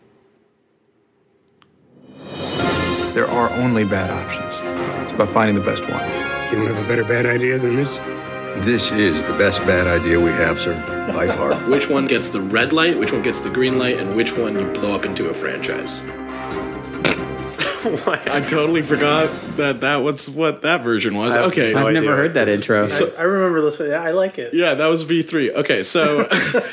There are only bad options. It's about finding the best one. You don't have a better bad idea than this? This is the best bad idea we have, sir, by far. Which one gets the red light, which one gets the green light, and which one you blow up into a franchise? I totally forgot that was what that version was. Okay. I've never heard that intro. I remember listening. Yeah, I like it. Yeah, that was V3. Okay, so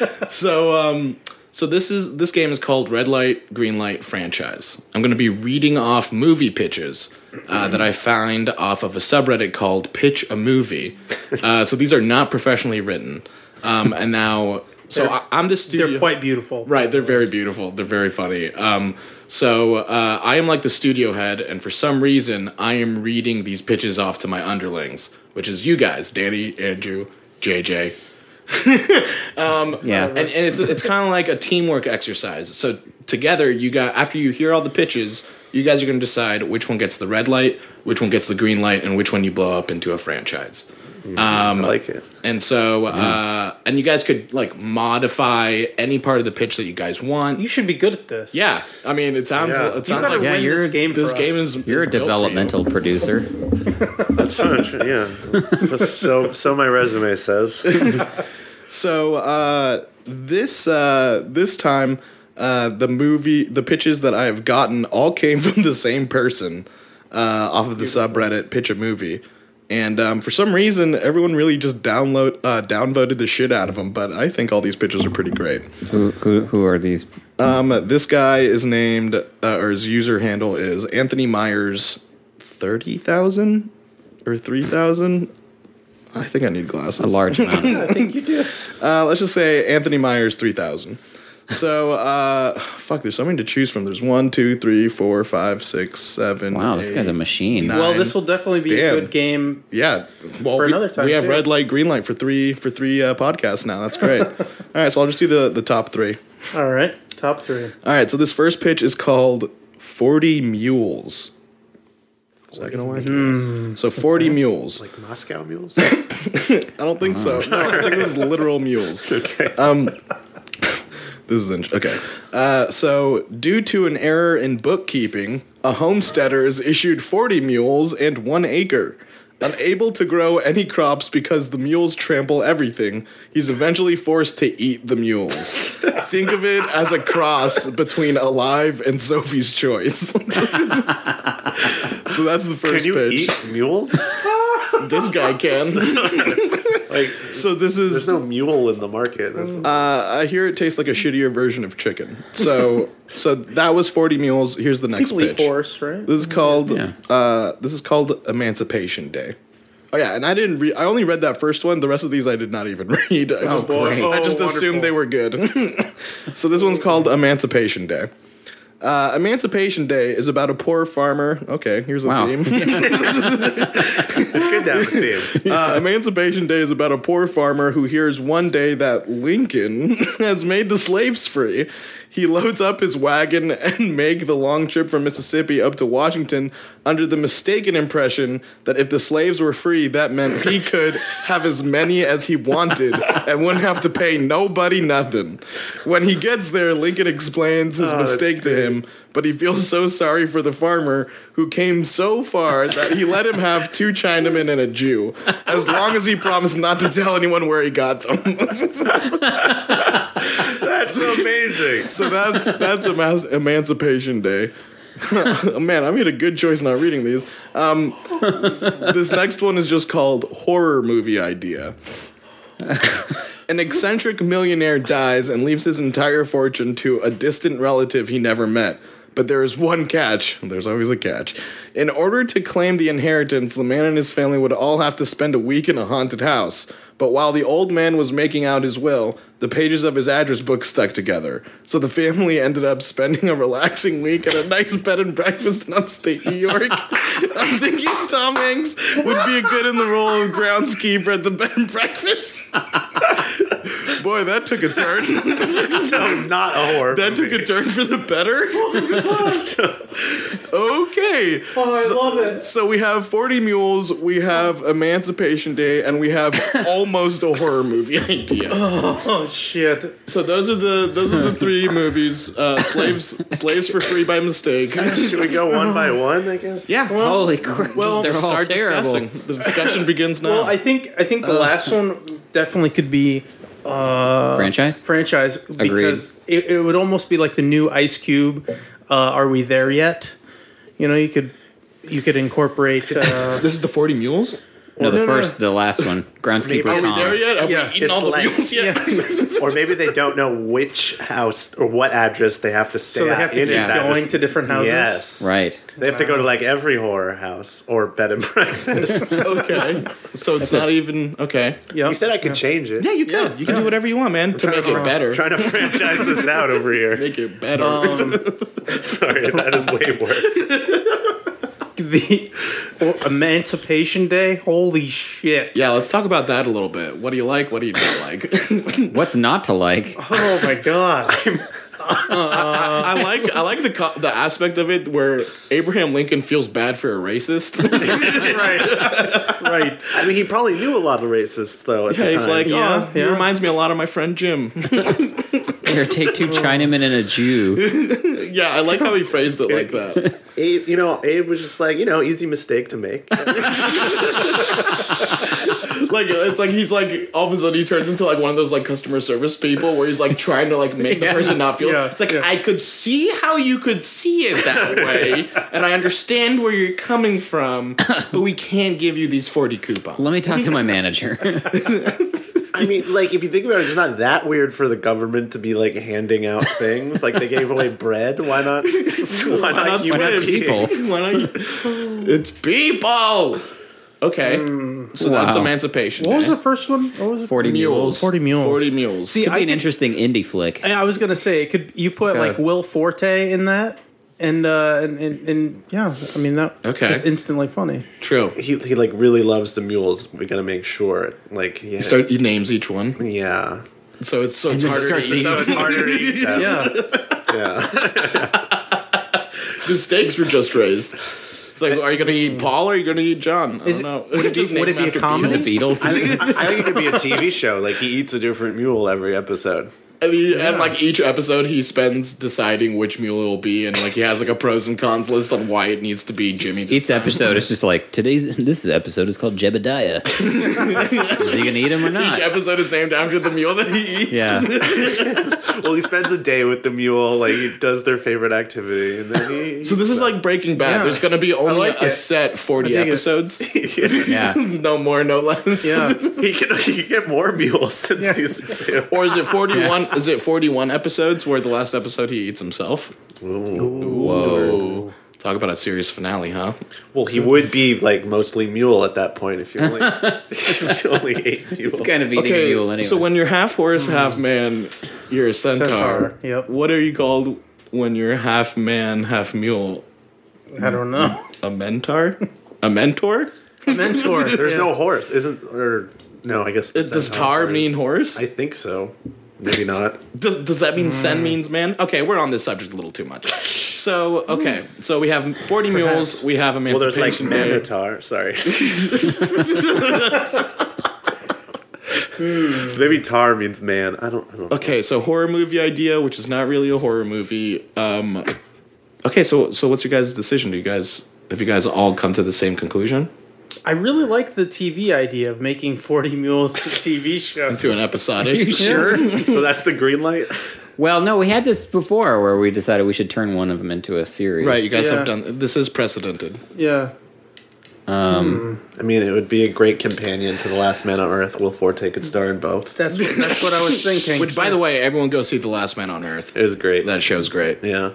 so this game is called Red Light, Green Light Franchise. I'm going to be reading off movie pitches that I find off of a subreddit called Pitch a Movie. So these are not professionally written. And now, I'm the studio. They're quite beautiful. Right, they're very beautiful. They're very funny. I am like the studio head, and for some reason, I am reading these pitches off to my underlings, which is you guys, Danny, Andrew, JJ. Yeah. And it's kind of like a teamwork exercise. So together, after you hear all the pitches, you guys are going to decide which one gets the red light, which one gets the green light, and which one you blow up into a franchise. I like it. And so, and you guys could modify any part of the pitch that you guys want. You should be good at this. Yeah, I mean, it sounds. Yeah. It You sounds better like win this game. this for game us. is. You're a built for you. developmental producer. That's fun. Yeah. So my resume says. So this time, the pitches that I have gotten all came from the same person off of the subreddit Pitch a Movie. And for some reason, everyone really just downvoted the shit out of them. But I think all these pitches are pretty great. Who are these? This guy is named, or his user handle is Anthony Myers 30,000 or 3,000. I think I need glasses. A large amount. I think you do. Let's just say Anthony Myers 3000. So, fuck, there's so many to choose from. There's 1, 2, 3, 4, 5, 6, 7. Wow, this 8, guy's a machine. 9. Well, this will definitely be a good game. Yeah. Well, for another time, we have too. red light, green light for three podcasts now. That's great. All right, so I'll just do the top 3. All right, top 3. All right, so this first pitch is called 40 Mules. Is that gonna work? So 40 mules. Like Moscow mules? I don't think so. No, I think this is literal mules. Okay. This is okay. So, due to an error in bookkeeping, a homesteader is issued 40 mules and 1 acre. Unable to grow any crops because the mules trample everything, he's eventually forced to eat the mules. Think of it as a cross between Alive and Sophie's Choice. So that's the first Can you pitch. eat mules? This guy can. Like, So this is. there's no mule in the market. I hear it tastes like a shittier version of chicken. So that was 40 mules. Here's the next People eat pitch. horse, right? This is called Yeah. Emancipation Day. Oh yeah, and I didn't read. I only read that first one. The rest of these I did not even read. I just wonderful. assumed they were good. So this one's called Emancipation Day. Emancipation Day is about a poor farmer. Okay, here's the Wow. theme. It's good to have a theme. Emancipation Day is about a poor farmer who hears one day that Lincoln has made the slaves free. He loads up his wagon and make the long trip from Mississippi up to Washington under the mistaken impression that if the slaves were free, that meant he could have as many as he wanted and wouldn't have to pay nobody nothing. When he gets there, Lincoln explains his mistake to him, but he feels so sorry for the farmer who came so far that he let him have 2 Chinamen and a Jew, as long as he promised not to tell anyone where he got them. That's amazing. So that's Emancipation Day. Man, I made a good choice not reading these. This next one is just called Horror Movie Idea. An eccentric millionaire dies and leaves his entire fortune to a distant relative he never met. But there is one catch. There's always a catch. In order to claim the inheritance, the man and his family would all have to spend a week in a haunted house. But while the old man was making out his will, the pages of his address book stuck together. So the family ended up spending a relaxing week at a nice bed and breakfast in upstate New York. I'm thinking Tom Hanks would be good in the role of groundskeeper at the bed and breakfast. Boy, that took a turn. So not a horror That movie. took a turn for the better. Okay. Oh, I love it. So we have 40 Mules, we have Emancipation Day, and we have almost a horror movie idea. Oh shit! So those are the 3 movies. Slaves for free by mistake. Should we go one by one, I guess? Yeah. Holy crap! well, they're all Start terrible. discussing. The discussion begins now. Well, I think the last one definitely could be Franchise? franchise because it would almost be like the new Ice Cube. Are we there yet? You know, you could incorporate. This is the 40 Mules? No, the last one. Groundskeeper Maybe- Are we Tom. there yet? Have Yeah, we eaten all the like- mules yet? Or maybe they don't know which house or what address they have to stay so they at. have to in keep his address. going to different houses. Yes. Right. They have to go to like every horror house or bed and breakfast. Okay. So it's not even... Okay. Yep. You said I could change it. Yeah, you could. You can do whatever you want, man, to make it better. Trying to franchise this out over here. Make it better. Sorry, that is way worse. The Emancipation Day. Holy shit! Yeah, let's talk about that a little bit. What do you like? What do you not like? What's not to like? Oh my god! I like the aspect of it where Abraham Lincoln feels bad for a racist. Right. I mean, he probably knew a lot of racists though at the time. He's like, Yeah, he yeah. reminds me a lot of my friend Jim. Here, take 2 Chinamen and a Jew. Yeah, I like how he phrased it like that. Abe was just like, easy mistake to make. Like it's like he's like all of a sudden he turns into like one of those like customer service people where he's like trying to like make the person not feel. Yeah, It's like yeah. I could see how you could see it that way, and I understand where you're coming from, but we can't give you these 40 coupons. Let me talk to my manager. I mean, like, if you think about it, it's not that weird for the government to be, like, handing out things. Like, they gave away bread. Why not human not beings? people? Why not? It's people. Okay, so that's Wow. Emancipation What Day. was the first one? What was it? 40 Mules. 40 Mules. 40 Mules. See, Could be I an could- interesting indie flick. I was gonna say it could. You put like Will Forte in that, and yeah, I mean that. Okay. Just instantly funny. True. He like really loves the mules. We gotta make sure. Like So he names each one. yeah. So it's then harder to starts eat. eating. So it's harder to eat them. Yeah. Yeah. The stakes were just raised. It's like, are you going to eat Paul or are you going to eat John? I Is don't it- know. would it be- Just name would it him be a after comedy? The Beatles. Beatles. I think it could be a TV show. Like he eats a different mule every episode. I mean, and like each episode, he spends deciding which mule it will be, and like he has like a pros and cons list on why it needs to be Jimmy. this Each time. episode is just like this episode is called Jebediah. Is he gonna eat him or not? Each episode is named after the mule that he eats. Yeah. Well, he spends a day with the mule. Like he does their favorite activity, and then he. So this is like Breaking Bad. Yeah. There's going to be only like a it. set 40 I dig it. episodes. Yeah. No more, no less. Yeah. he can get more mules in season 2. Or is it 41? Is it 41 episodes where the last episode he eats himself? Whoa. Talk about a serious finale, huh? Well, he would be like mostly mule at that point if you only if you only ate mule. It's kind of eating a mule anyway. So when you're half horse, half man, you're a centaur. Centaur, yep. What are you called when you're half man, half mule? I don't know. A mentor? A mentor? Mentor. There's yeah. no horse, isn't or no? I guess the Does centaur tar part. mean horse? I think so. Maybe not. Does that mean sen means man? Okay, we're on this subject a little too much. So, okay. So we have 40 mules, we have Well, there's like Emancipation Day. minotaur. Sorry. So maybe tar means man. I don't know. Okay, so horror movie idea, which is not really a horror movie. Okay, so what's your guys' decision? Have you guys all come to the same conclusion? I really like the TV idea of making 40 Mules a TV show. To an episodic? sure? So that's the green light. Well, no, we had this before where we decided we should turn one of them into a series. Right, you guys Yeah. have done this is precedented. Yeah. I mean, it would be a great companion to The Last Man on Earth. Will Forte could star in both. That's what I was thinking. Which, by the way, everyone go see The Last Man on Earth. It is great. That show's great. Yeah.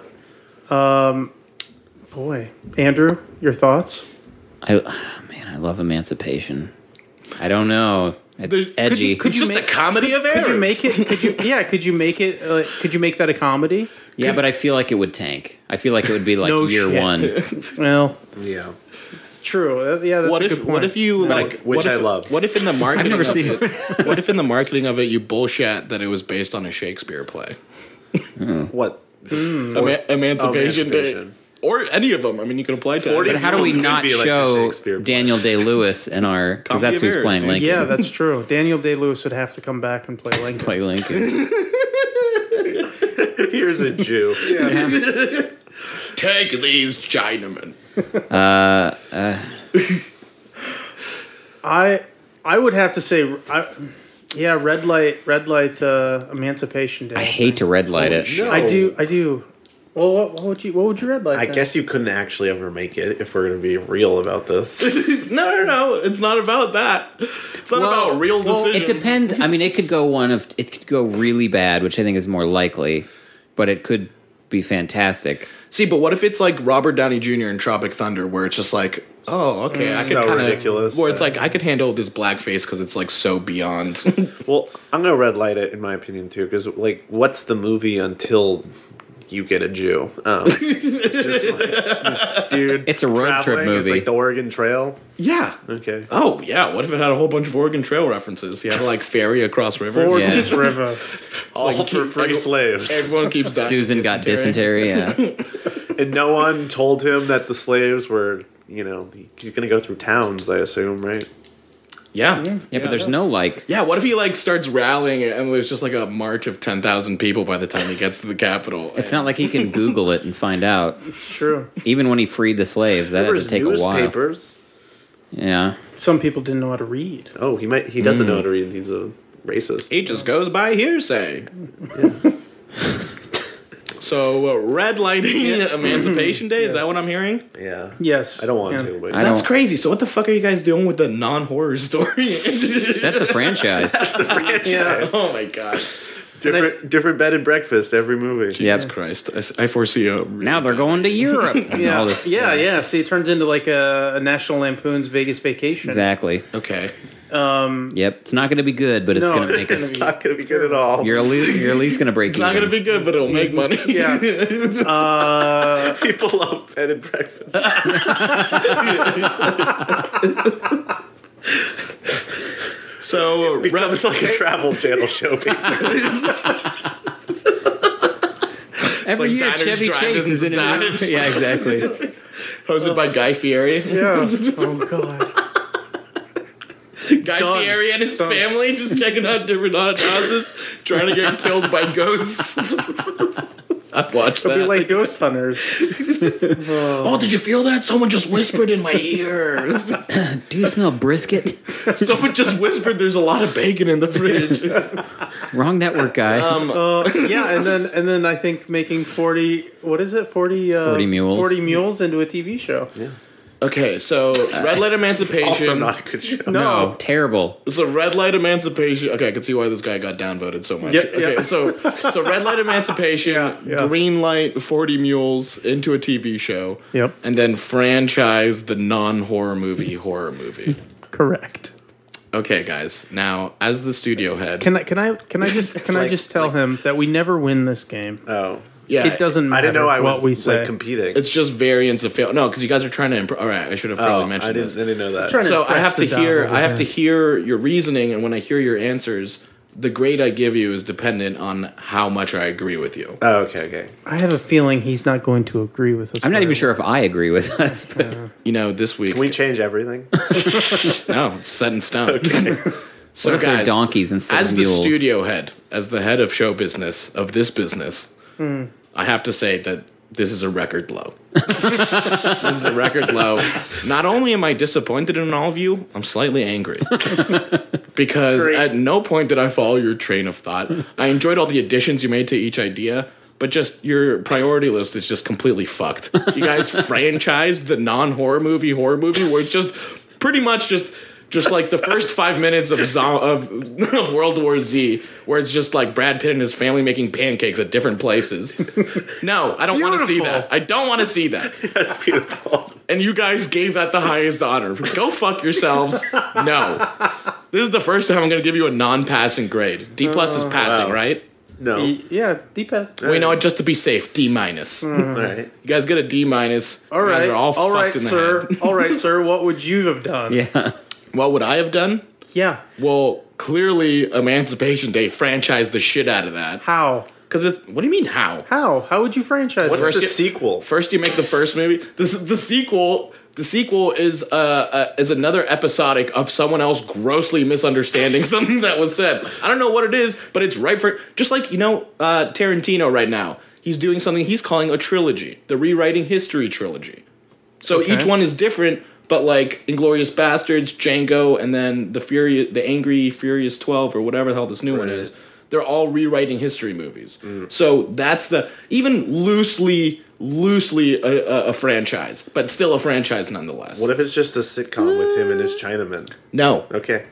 Boy. Andrew, your thoughts? I love Emancipation. I don't know. It's edgy. It's just a comedy of errors. Could you make it? Could you make it? Could you make that a comedy? Yeah, but I feel like it would tank. I feel like it would be like No year shit. one. Well, Yeah. true. Yeah, that's What a if good point. what if you like Which what if, I love. What if in the marketing never of seen it, what if in the marketing of it you bullshit that it was based on a Shakespeare play? What? Emancipation Day. Emancipation. Or any of them. I mean, you can apply to 40 But how do we Mules could not be like a show Shakespeare play. Daniel Day-Lewis in our... Because Comedy that's of who's errors, playing dude. Lincoln. Yeah, that's true. Daniel Day-Lewis would have to come back and play Lincoln. Play Lincoln. Here's a Jew. Take these Chinamen. I would have to say, red light, Emancipation Day. I hate to red light it. No. I do. Well, what would you red light? I then? guess you couldn't actually ever make it if we're going to be real about this. No. It's not about that. It's not about real decisions. It depends. I mean, it could go it could go really bad, which I think is more likely, but it could be fantastic. See, but what if it's like Robert Downey Jr. in Tropic Thunder, where it's just like, oh, okay, I could So kind of ridiculous Where it's that- like I could handle this blackface because it's like so beyond. Well, I'm going to red light it in my opinion too, because like, what's the movie until you get a Jew? Just like, this dude, It's a road trip traveling, movie. It's like the Oregon Trail. Yeah. Okay. Oh yeah. What if it had a whole bunch of Oregon Trail references? He had to like ferry across rivers. Ford Yeah. East River. All like, for keep- free every- slaves. Everyone keeps dying. Susan of got dysentery. Yeah. And no one told him that the slaves were, he's going to go through towns, I assume, right? Yeah. Yeah, but there's no like. Yeah, what if he like starts rallying and there's just like a march of 10,000 people by the time he gets to the Capitol? It's not like he can Google it and find out. True. Even when he freed the slaves, that There had was to take a while. newspapers. Yeah. Some people didn't know how to read. Oh, he doesn't know how to read. He's a racist. He just goes by hearsay. So, red lighting Emancipation Day, is that what I'm hearing? Yeah. Yes. I don't want Yeah. to, but I That's don't- crazy. So what the fuck are you guys doing with the non-horror story? That's a franchise. that's the franchise. Yeah. Oh my god. Different bed and breakfast every movie. Jesus Christ. I foresee a... Now they're going to Europe. Yeah. All this, yeah. See, it turns into like a National Lampoon's Vegas Vacation. Exactly. Okay. Yep. It's not going to be good, but it's going to make us. It's not going to be good at all. You're at least going to break It's not going to be good, but it'll make money. Yeah. People love bed and breakfast. So it becomes like a Travel Channel show, basically. Every year, Diners, Chevy Chase is in it. Dives. Yeah, exactly. Hosted by Guy Fieri. Yeah. Oh God. Guy Fieri and his family just checking out different haunted houses, trying to get killed by ghosts. I'd watch that. It'll be like Ghost Hunters. Oh, did you feel that? Someone just whispered in my ear. Do you smell brisket? Someone just whispered there's a lot of bacon in the fridge. Wrong network, guy. Yeah, and then I think making 40. What is it? 40 Mules. 40 Mules into a TV show. Yeah. Okay, so Red Light Emancipation. Also not a good show. No, terrible. So Red Light Emancipation. Okay, I can see why this guy got downvoted so much. Yeah, okay, yeah. so Red Light Emancipation, Yeah. Green Light 40 Mules into a TV show. Yep. And then franchise the non-horror movie horror movie. Correct. Okay, guys. Now, as the studio head, Can I just tell him that we never win this game? Oh. yeah, It doesn't matter I didn't know I what was we say. like competing. It's just variants of fail. No, because you guys are trying to improve. All right, I should have probably mentioned I this. didn't know that. Trying to So I have impress to the hear. dog I have over to here. hear your reasoning, and when I hear your answers, the grade I give you is dependent on how much I agree with you. Oh, okay. I have a feeling he's not going to agree with us. I'm not even sure if I agree with us, but You know, this week. Can we change everything? No, it's set in stone. So, what if they're guys, donkeys instead as of the mules? studio head, as the head of show business of this business, I have to say that this is a record low. This is a record low. Not only am I disappointed in all of you, I'm slightly angry. Because at no point did I follow your train of thought. I enjoyed all the additions you made to each idea, but just your priority list is just completely fucked. You guys franchised the non-horror movie horror movie where it's just pretty much just like the first 5 minutes of World War Z, where it's just like Brad Pitt and his family making pancakes at different places. No, I don't want to see that. I don't want to see that. That's beautiful. And you guys gave that the highest honor. Go fuck yourselves. No. This is the first time I'm going to give you a non-passing grade. D plus is passing, Wow. right? No. Yeah, D-Pass. We know it just to be safe. D minus. All right. You guys get a D minus. All You guys right, are all fucked right, in the sir. head. All right, sir. What would you have done? yeah. What would I have done? Yeah. Well, clearly Emancipation Day franchised the shit out of that. How? Because what do you mean how? How? How would you franchise What's it? First the you- sequel? First, you make the first movie. The sequel. The sequel is another episodic of someone else grossly misunderstanding something that was said. I don't know what it is, but it's right for just like Tarantino right now. He's doing something he's calling a trilogy, the Rewriting History trilogy. So Okay. each one is different, but like Inglourious Bastards, Django, and then the Angry Furious 12 or whatever the hell this new one is. They're all rewriting history movies. So that's even loosely a franchise, but still a franchise nonetheless. What if it's just a sitcom with him and his Chinaman? No. Okay.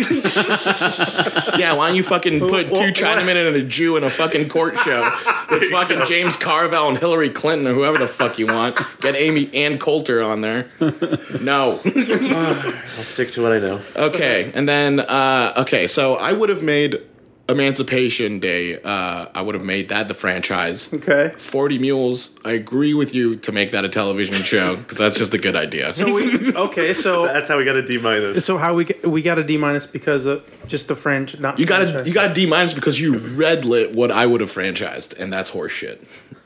Yeah, why don't you fucking put two Chinamen and a Jew in a fucking court show with fucking James Carville and Hillary Clinton or whoever the fuck you want. Get Ann Coulter on there. No. I'll stick to what I know. Okay, and then so I would have made Emancipation Day. I would have made that the franchise. Okay. 40 Mules. I agree with you to make that a television show because that's just a good idea. So That's how we got a D minus. so how we got a D minus because of just the French, not You got franchise. a D minus because you red lit what I would have franchised, and that's horseshit.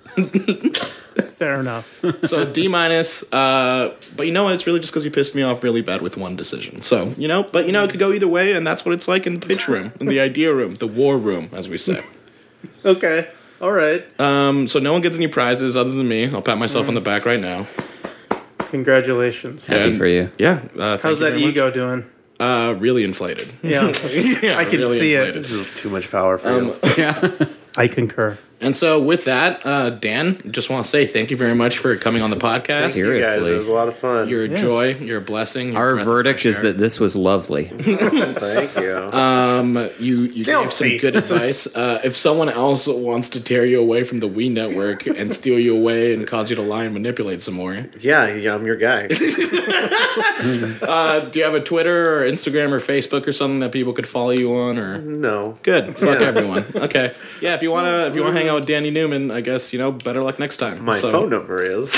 Fair enough. So D minus, but you know what? It's really just because you pissed me off really bad with one decision. So it could go either way, and that's what it's like in the pitch room, in the idea room, the war room, as we say. Okay. All right. So no one gets any prizes other than me. I'll pat myself on the back right now. Congratulations. Happy for you. Yeah. How's that ego doing? Really inflated. Yeah. Yeah, I can really see inflated. it. This is too much power for you. Yeah. I concur. And so with that, Dan, just want to say thank you very much for coming on the podcast. Seriously. You guys, it was a lot of fun. You're a joy. You're a blessing. You're Our a breath of verdict fresh is air. that this was lovely. Thank you. You gave some good advice. If someone else wants to tear you away from the We Network and steal you away and cause you to lie and manipulate some more, Yeah, I'm your guy. do you have a Twitter or Instagram or Facebook or something that people could follow you on? Or No. good, fuck everyone. Okay, yeah. If you wanna hang out with Danny Newman, I guess better luck next time. My phone number is.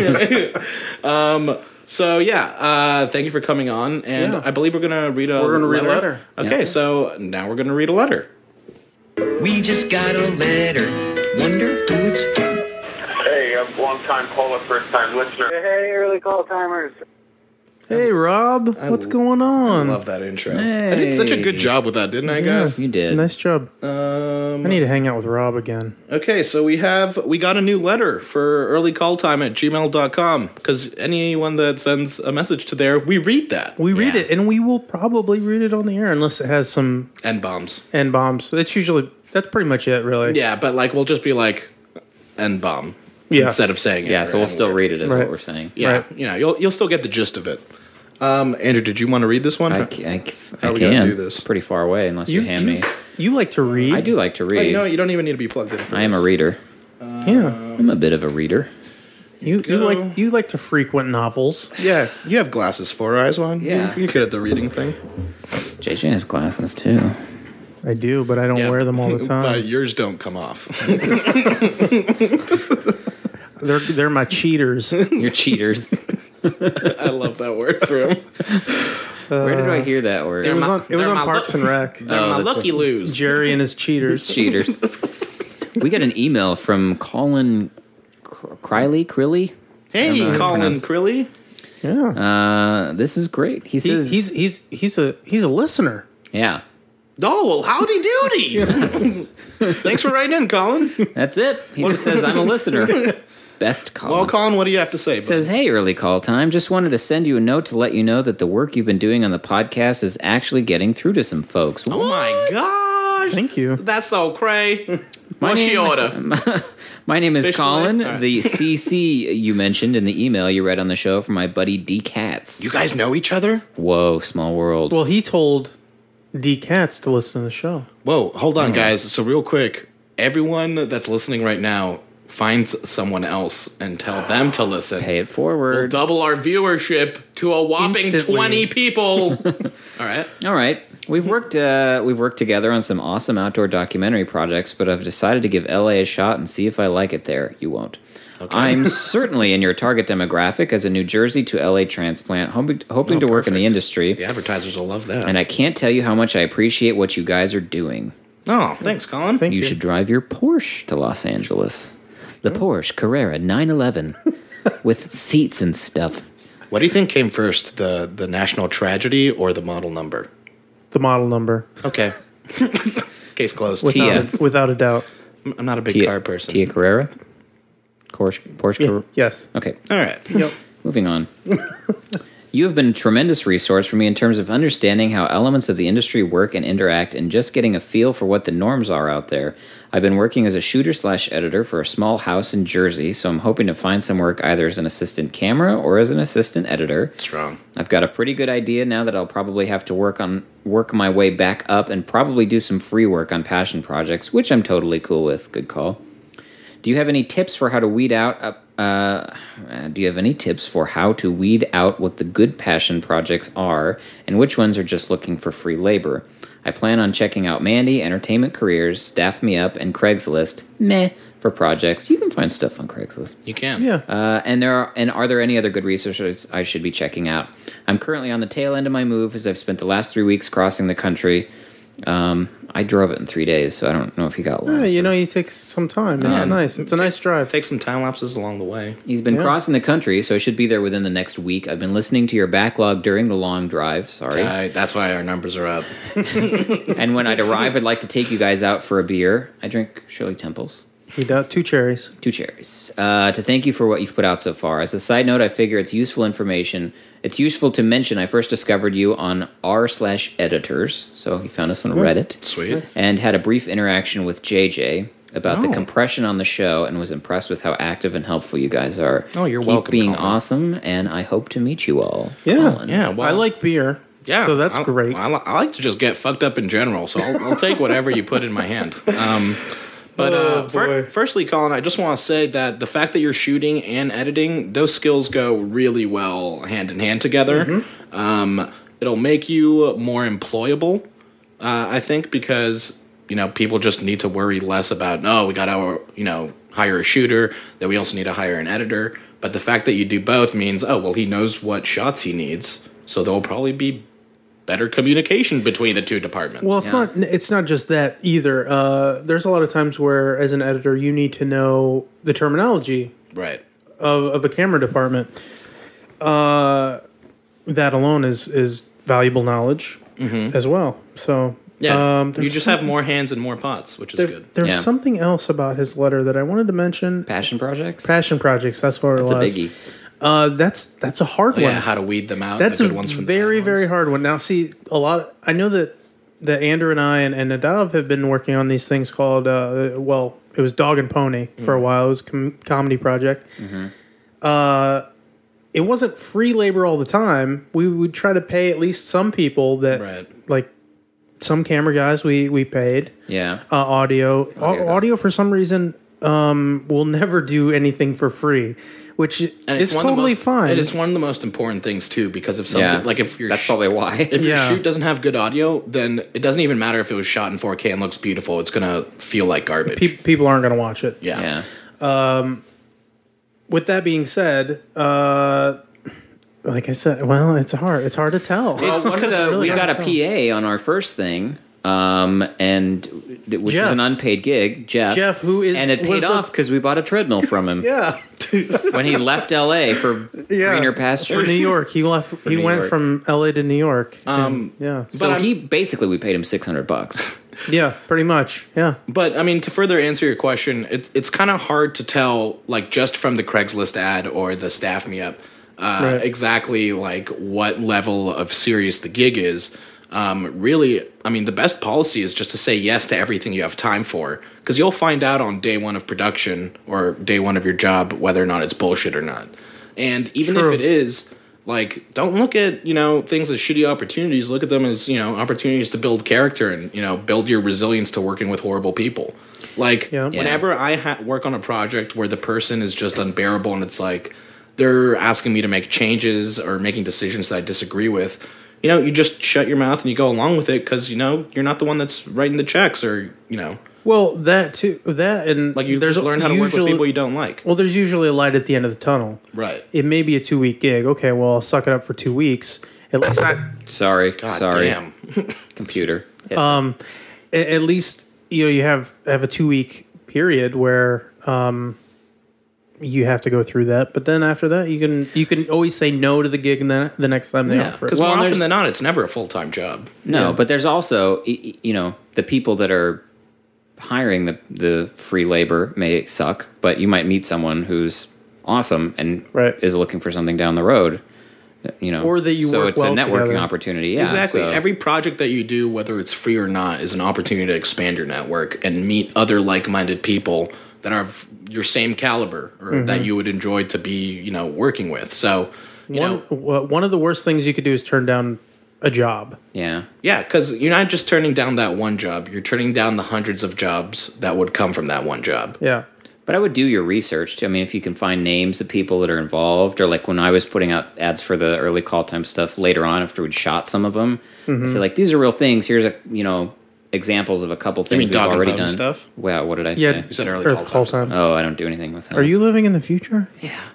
So yeah, thank you for coming on, and Yeah. I believe we're gonna read a letter. Okay, so now we're gonna read a letter. We just got a letter. Wonder who it's from. Hey, I'm long-time caller, first-time listener. Hey, early call timers. Hey, Rob, what's going on? I love that intro. I did such a good job with that, didn't I, guys? You did. Nice job. I need to hang out with Rob again. Okay, so we got a new letter for earlycalltime@gmail.com, because anyone that sends a message to there, we read that. We read it, and we will probably read it on the air unless it has some N-bombs. N-bombs. That's pretty much it, really. Yeah, but we'll just be like N-bomb instead of saying it. Yeah, or so we'll still N-word. read it, is Right. what we're saying. Yeah, you'll still get the gist of it. Andrew, did you want to read this one? I How are we can. gonna do this? It's pretty far away unless you hand me. You like to read. I do like to Oh, read. you don't even need to be plugged in for I am a this. reader. Yeah. I'm a bit of a reader. You like to frequent novels. Yeah, you have glasses for eyes on. Yeah. You're good at the reading thing. JJ has glasses too. I do, but I don't wear them all the time. But yours don't come off. They're my cheaters. You're cheaters. I love that word for him. Where did I hear that word? It was on they're my Parks and Rec. They're my that's lucky loos. Jerry and his cheaters. Cheaters. We got an email from Colin Crilly. Hey, I don't know how to Colin pronounce- Crilly. Yeah. This is great. He says He's a listener. yeah. Oh, well, howdy doody. Thanks for writing in, Colin. That's it. He just says I'm a listener. Best Colin. Well, Colin, what do you have to say? bud? Says, hey, early call time. Just wanted to send you a note to let you know that the work you've been doing on the podcast is actually getting through to some folks. Oh my gosh. Thank you. That's so cray. My What's name- your order? My name is Fish Colin. fillet? All right. The CC you mentioned in the email you read on the show from my buddy D Katz. You guys know each other? Whoa, small world. Well, he told D Katz to listen to the show. Whoa, hold on, guys. So real quick, everyone that's listening right now, finds someone else and tell them to listen. Pay it forward. We'll double our viewership to a whopping Instantly. 20 people. All right. All right. We've worked together on some awesome outdoor documentary projects, but I've decided to give LA a shot and see if I like it there. You won't. I'm certainly in your target demographic as a New Jersey to LA transplant, hoping to work in the industry. The advertisers will love that. And I can't tell you how much I appreciate what you guys are doing. Oh, thanks, Colin. Thank You you. should drive your Porsche to Los Angeles. The Porsche Carrera 911 with seats and stuff. What do you think came first, the national tragedy or the model number? The model number. Okay. Case closed. Without a doubt. I'm not a big car person. Tia Carrera? Porsche Yeah, Carrera? yes. Okay. All right. Yep. Moving on. You have been a tremendous resource for me in terms of understanding how elements of the industry work and interact and just getting a feel for what the norms are out there. I've been working as a shooter/editor for a small house in Jersey, so I'm hoping to find some work either as an assistant camera or as an assistant editor. Strong. I've got a pretty good idea now that I'll probably have to work my way back up and probably do some free work on passion projects, which I'm totally cool with. Good call. Do you have any tips for how to weed out? Do you have any tips for how to weed out what the good passion projects are, and which ones are just looking for free labor? I plan on checking out Mandy, Entertainment Careers, Staff Me Up, and Craigslist. Meh for projects. You can find stuff on Craigslist. You can. Yeah. Are there any other good resources I should be checking out? I'm currently on the tail end of my move as I've spent the last 3 weeks crossing the country. I drove it in 3 days, so I don't know if you got lost. Yeah, you take some time. It's nice. It's a nice drive. Take some time lapses along the way. He's been crossing the country, so I should be there within the next week. I've been listening to your backlog during the long drive. Sorry. That's why our numbers are up. And when I'd arrive, I'd like to take you guys out for a beer. I drink Shirley Temples. He does 2 cherries. 2 cherries. To thank you for what you've put out so far. As a side note, I figure it's useful information. It's useful to mention I first discovered you on r/editors, so he found us on Reddit. Sweet. And had a brief interaction with JJ. about the Oh. compression on the show and was impressed with how active and helpful you guys are. Oh, you're Keep welcome, being Colin. awesome, and I hope to meet you all. Yeah. Colin. Yeah, well, I like beer. Yeah, So that's I- great. I like to just get fucked up in general, so I'll take whatever you put in my hand. Oh, boy. Firstly, Colin, I just want to say that the fact that you're shooting and editing, those skills go really well hand in hand together. Mm-hmm. It'll make you more employable, I think, because people just need to worry less about we got to hire a shooter, that we also need to hire an editor. But the fact that you do both means he knows what shots he needs, so there'll probably be better communication between the two departments. Well, it's not just that either. There's a lot of times where, as an editor, you need to know the terminology right of a camera department. That alone is valuable knowledge as well. So Yeah, you there's just have more hands and more pots, which is good. There's Yeah. something else about his letter that I wanted to mention. Passion projects? Passion projects. That's what That's it a was. biggie. That's a hard Oh, one. yeah, how to weed them out. That's the a good ones from very, the bad very ones. hard one. Now, see, I know that Andrew and I and Nadav have been working on these things called, it was Dog and Pony for a while. It was a comedy project. It wasn't free labor all the time. We would try to pay at least some people that, like some camera guys we paid. Yeah. Audio for some reason will never do anything for free, which And is one of the totally most- fine. It is one of the most important things too, because if something Yeah, if your that's probably why. if your Yeah. shoot doesn't have good audio, then it doesn't even matter if it was shot in 4K and looks beautiful. It's gonna feel like garbage. People aren't going to watch it. yeah. With that being said, like I said, it's hard. It's hard to tell. Well, we got a PA. PA on our first thing, which was Jeff. an unpaid gig. Jeff, who is and it was paid the- off because we bought a treadmill from him. Yeah, when he left LA for greener for pastures. New York. He left. He New went York. from LA to New York. Yeah, So we paid him $600. yeah, pretty much. Yeah, But I mean, to further answer your question, it's kind of hard to tell, like just from the Craigslist ad or the Staff Me Up, Right. exactly like what level of serious the gig is. Really, I mean, the best policy is just to say yes to everything you have time for, because you'll find out on day one of production or day one of your job whether or not it's bullshit or not. And even True. if it is, like, don't look at things as shitty opportunities. Look at them as opportunities to build character and build your resilience to working with horrible people. Like Yeah. whenever I work on a project where the person is just unbearable and it's like they're asking me to make changes or making decisions that I disagree with, you just shut your mouth and you go along with it because you're not the one that's writing the checks or well, that too. That and like you there's just learn how to work with usually- people you don't like. Well, there's usually a light at the end of the tunnel. Right. It may be a 2-week gig. Okay, well, I'll suck it up for 2 weeks. At least Sorry. Damn. Computer. at least you have a 2-week period where you have to go through that. But then after that, you can always say no to the gig, and then the next time they Yeah, offer it. because more often than not, it's never a full-time job. No, but there's also, the people that are hiring the free labor may suck, but you might meet someone who's awesome and is looking for something down the road. Or that you so work it's well a networking together. opportunity. Yeah, Exactly. so- Every project that you do, whether it's free or not, is an opportunity to expand your network and meet other like-minded people that are of your same caliber or that you would enjoy to be, working with. So, one of the worst things you could do is turn down a job. Yeah. Yeah, because you're not just turning down that one job. You're turning down the hundreds of jobs that would come from that one job. Yeah. But I would do your research too. I mean, if you can find names of people that are involved, or like when I was putting out ads for the early call time stuff later on after we'd shot some of them, I say like, these are real things. Here's examples of a couple things mean we've dog and already bone done. stuff? Well, what did I say? Yeah, You said early Earth call time. Oh, I don't do anything with that. Are you living in the future?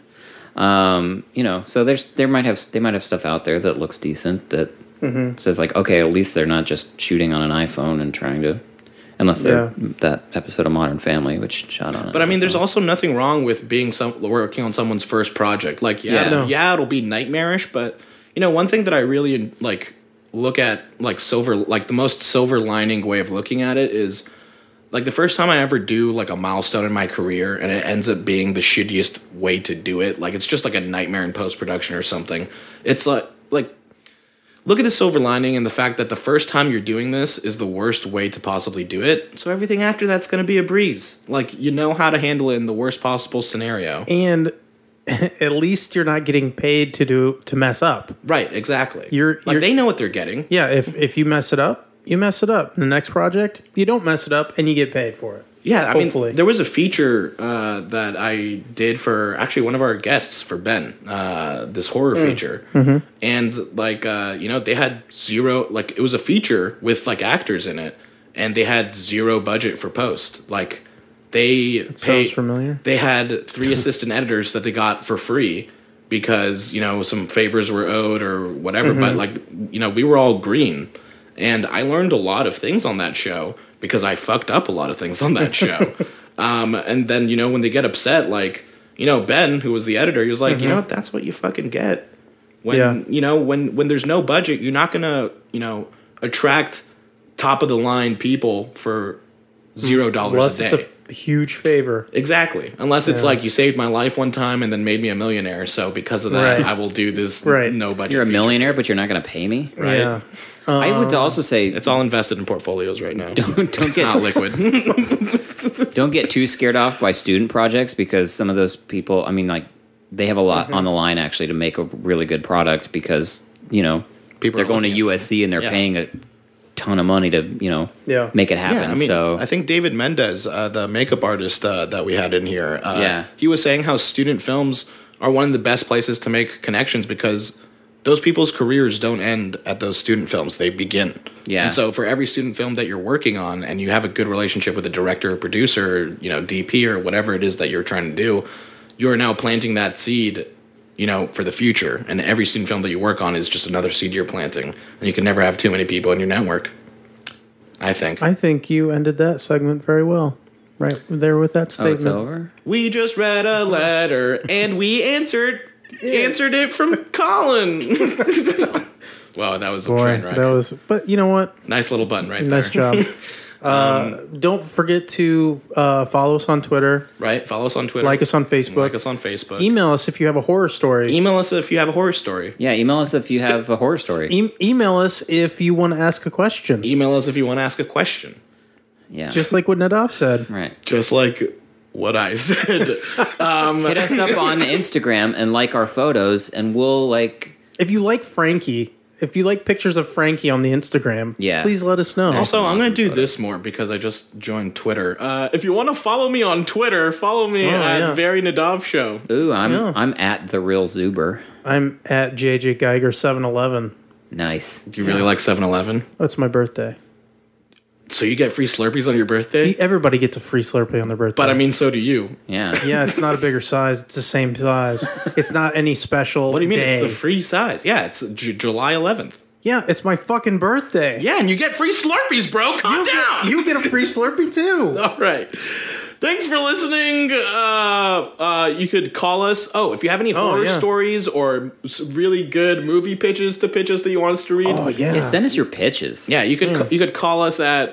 So they might have stuff out there that looks decent that says like, okay, at least they're not just shooting on an iPhone and trying to, unless they're that episode of Modern Family which shot on it. But I mean, there's also nothing wrong with being working on someone's first project. Like, it'll be nightmarish, but one thing that I really look at the most silver lining way of looking at it is like the first time I ever do like a milestone in my career and it ends up being the shittiest way to do it. Like it's just like a nightmare in post-production or something. It's like look at the silver lining and the fact that the first time you're doing this is the worst way to possibly do it. So everything after that's going to be a breeze. Like, you know how to handle it in the worst possible scenario. And at least you're not getting paid to mess up. Right, exactly. You're they know what they're getting. Yeah, if you mess it up, you mess it up. In the next project, you don't mess it up and you get paid for it. Yeah, Hopefully. I mean, there was a feature that I did for actually one of our guests, for Ben, this horror feature. Mm-hmm. And, like, they had zero, like, it was a feature with, like, actors in it, and they had zero budget for post. Like, sounds familiar. They had 3 assistant editors that they got for free because, some favors were owed or whatever. Mm-hmm. But, like, we were all green. And I learned a lot of things on that show because I fucked up a lot of things on that show. And then, when they get upset, like, Ben, who was the editor, he was like, Mm-hmm. that's what you fucking get. When, when there's no budget, you're not going to, attract top of the line people for $0 Unless a day. it's a huge favor. Exactly. Unless it's like you saved my life one time and then made me a millionaire. So because of that, Right. I will do this Right. no budget. You're a feature. millionaire, but you're not going to pay me? Right. Yeah. I would also say It's all invested in portfolios right now. don't It's get not liquid. don't get too scared off by student projects because some of those people, I mean, like, they have a lot on the line actually to make a really good product because, People they're are going to looking at USC and they're Yeah. paying a ton of money to, make it happen. Yeah, I mean, so I think David Mendez, the makeup artist that we had in here, Yeah. he was saying how student films are one of the best places to make connections because those people's careers don't end at those student films; they begin. Yeah. And so, for every student film that you're working on, and you have a good relationship with the director or producer, DP or whatever it is that you're trying to do, you are now planting that seed. For the future. And every student film that you work on is just another seed you're planting. And you can never have too many people in your network, I think. I think you ended that segment very well. Right there with that oh, statement. it's over? We just read a letter and we answered it from Colin. Wow, that was a Boy, train wreck. that was. But you know what? Nice little button right Nice there. job. Don't forget to follow us on Twitter. Right? Follow us on Twitter. Like us on Facebook. Like us on Facebook. Email us if you have a horror story. Email us if you have a horror story. Yeah, email us if you have a horror story. Email us if you want to ask a question. Email us if you want to ask a question. Yeah. Just like what Nadav said. Right. Just like what I said. Hit us up on Instagram and like our photos, and we'll like. If you like Frankie, if you like pictures of Frankie on the Instagram, Yeah. please let us know. Also, I'm going to do photos. this more because I just joined Twitter. If you want to follow me on Twitter, follow me at Very Nadav Show. Ooh, I'm at The Real Zuber. I'm at JJ Geiger 711. Nice. Do you really like 7-Eleven? That's my birthday. So you get free Slurpees on your birthday? Everybody gets a free Slurpee on their birthday. But I mean, so do you. Yeah. Yeah, it's not a bigger size. It's the same size. It's not any special. What do you mean? day. It's the free size. Yeah, it's July 11th. Yeah, it's my fucking birthday. Yeah, and you get free Slurpees, bro. Calm down. You get a free Slurpee too. All right. Thanks for listening. You could call us. Oh, if you have any horror stories or really good movie pitches to pitch us that you want us to read. Oh yeah. Yeah, send us your pitches. Yeah, you could call us at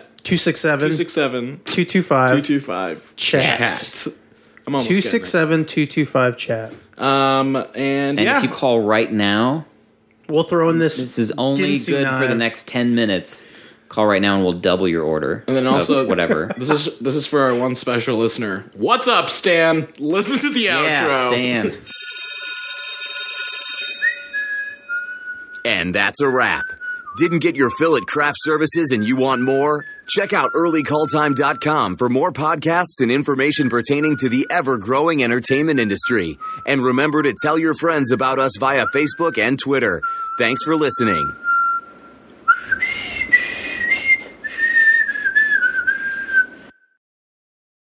267 267 225 chat. I'm almost 267 225 chat. And if you call right now, we'll throw in this. This is only Ginsu good for the knife. next 10 minutes. Call right now and we'll double your order. And then of also whatever. This is for our one special listener. What's up, Stan? Listen to the Yeah, outro. Stan. And that's a wrap. Didn't get your fill at craft services and you want more? Check out earlycalltime.com for more podcasts and information pertaining to the ever-growing entertainment industry. And remember to tell your friends about us via Facebook and Twitter. Thanks for listening.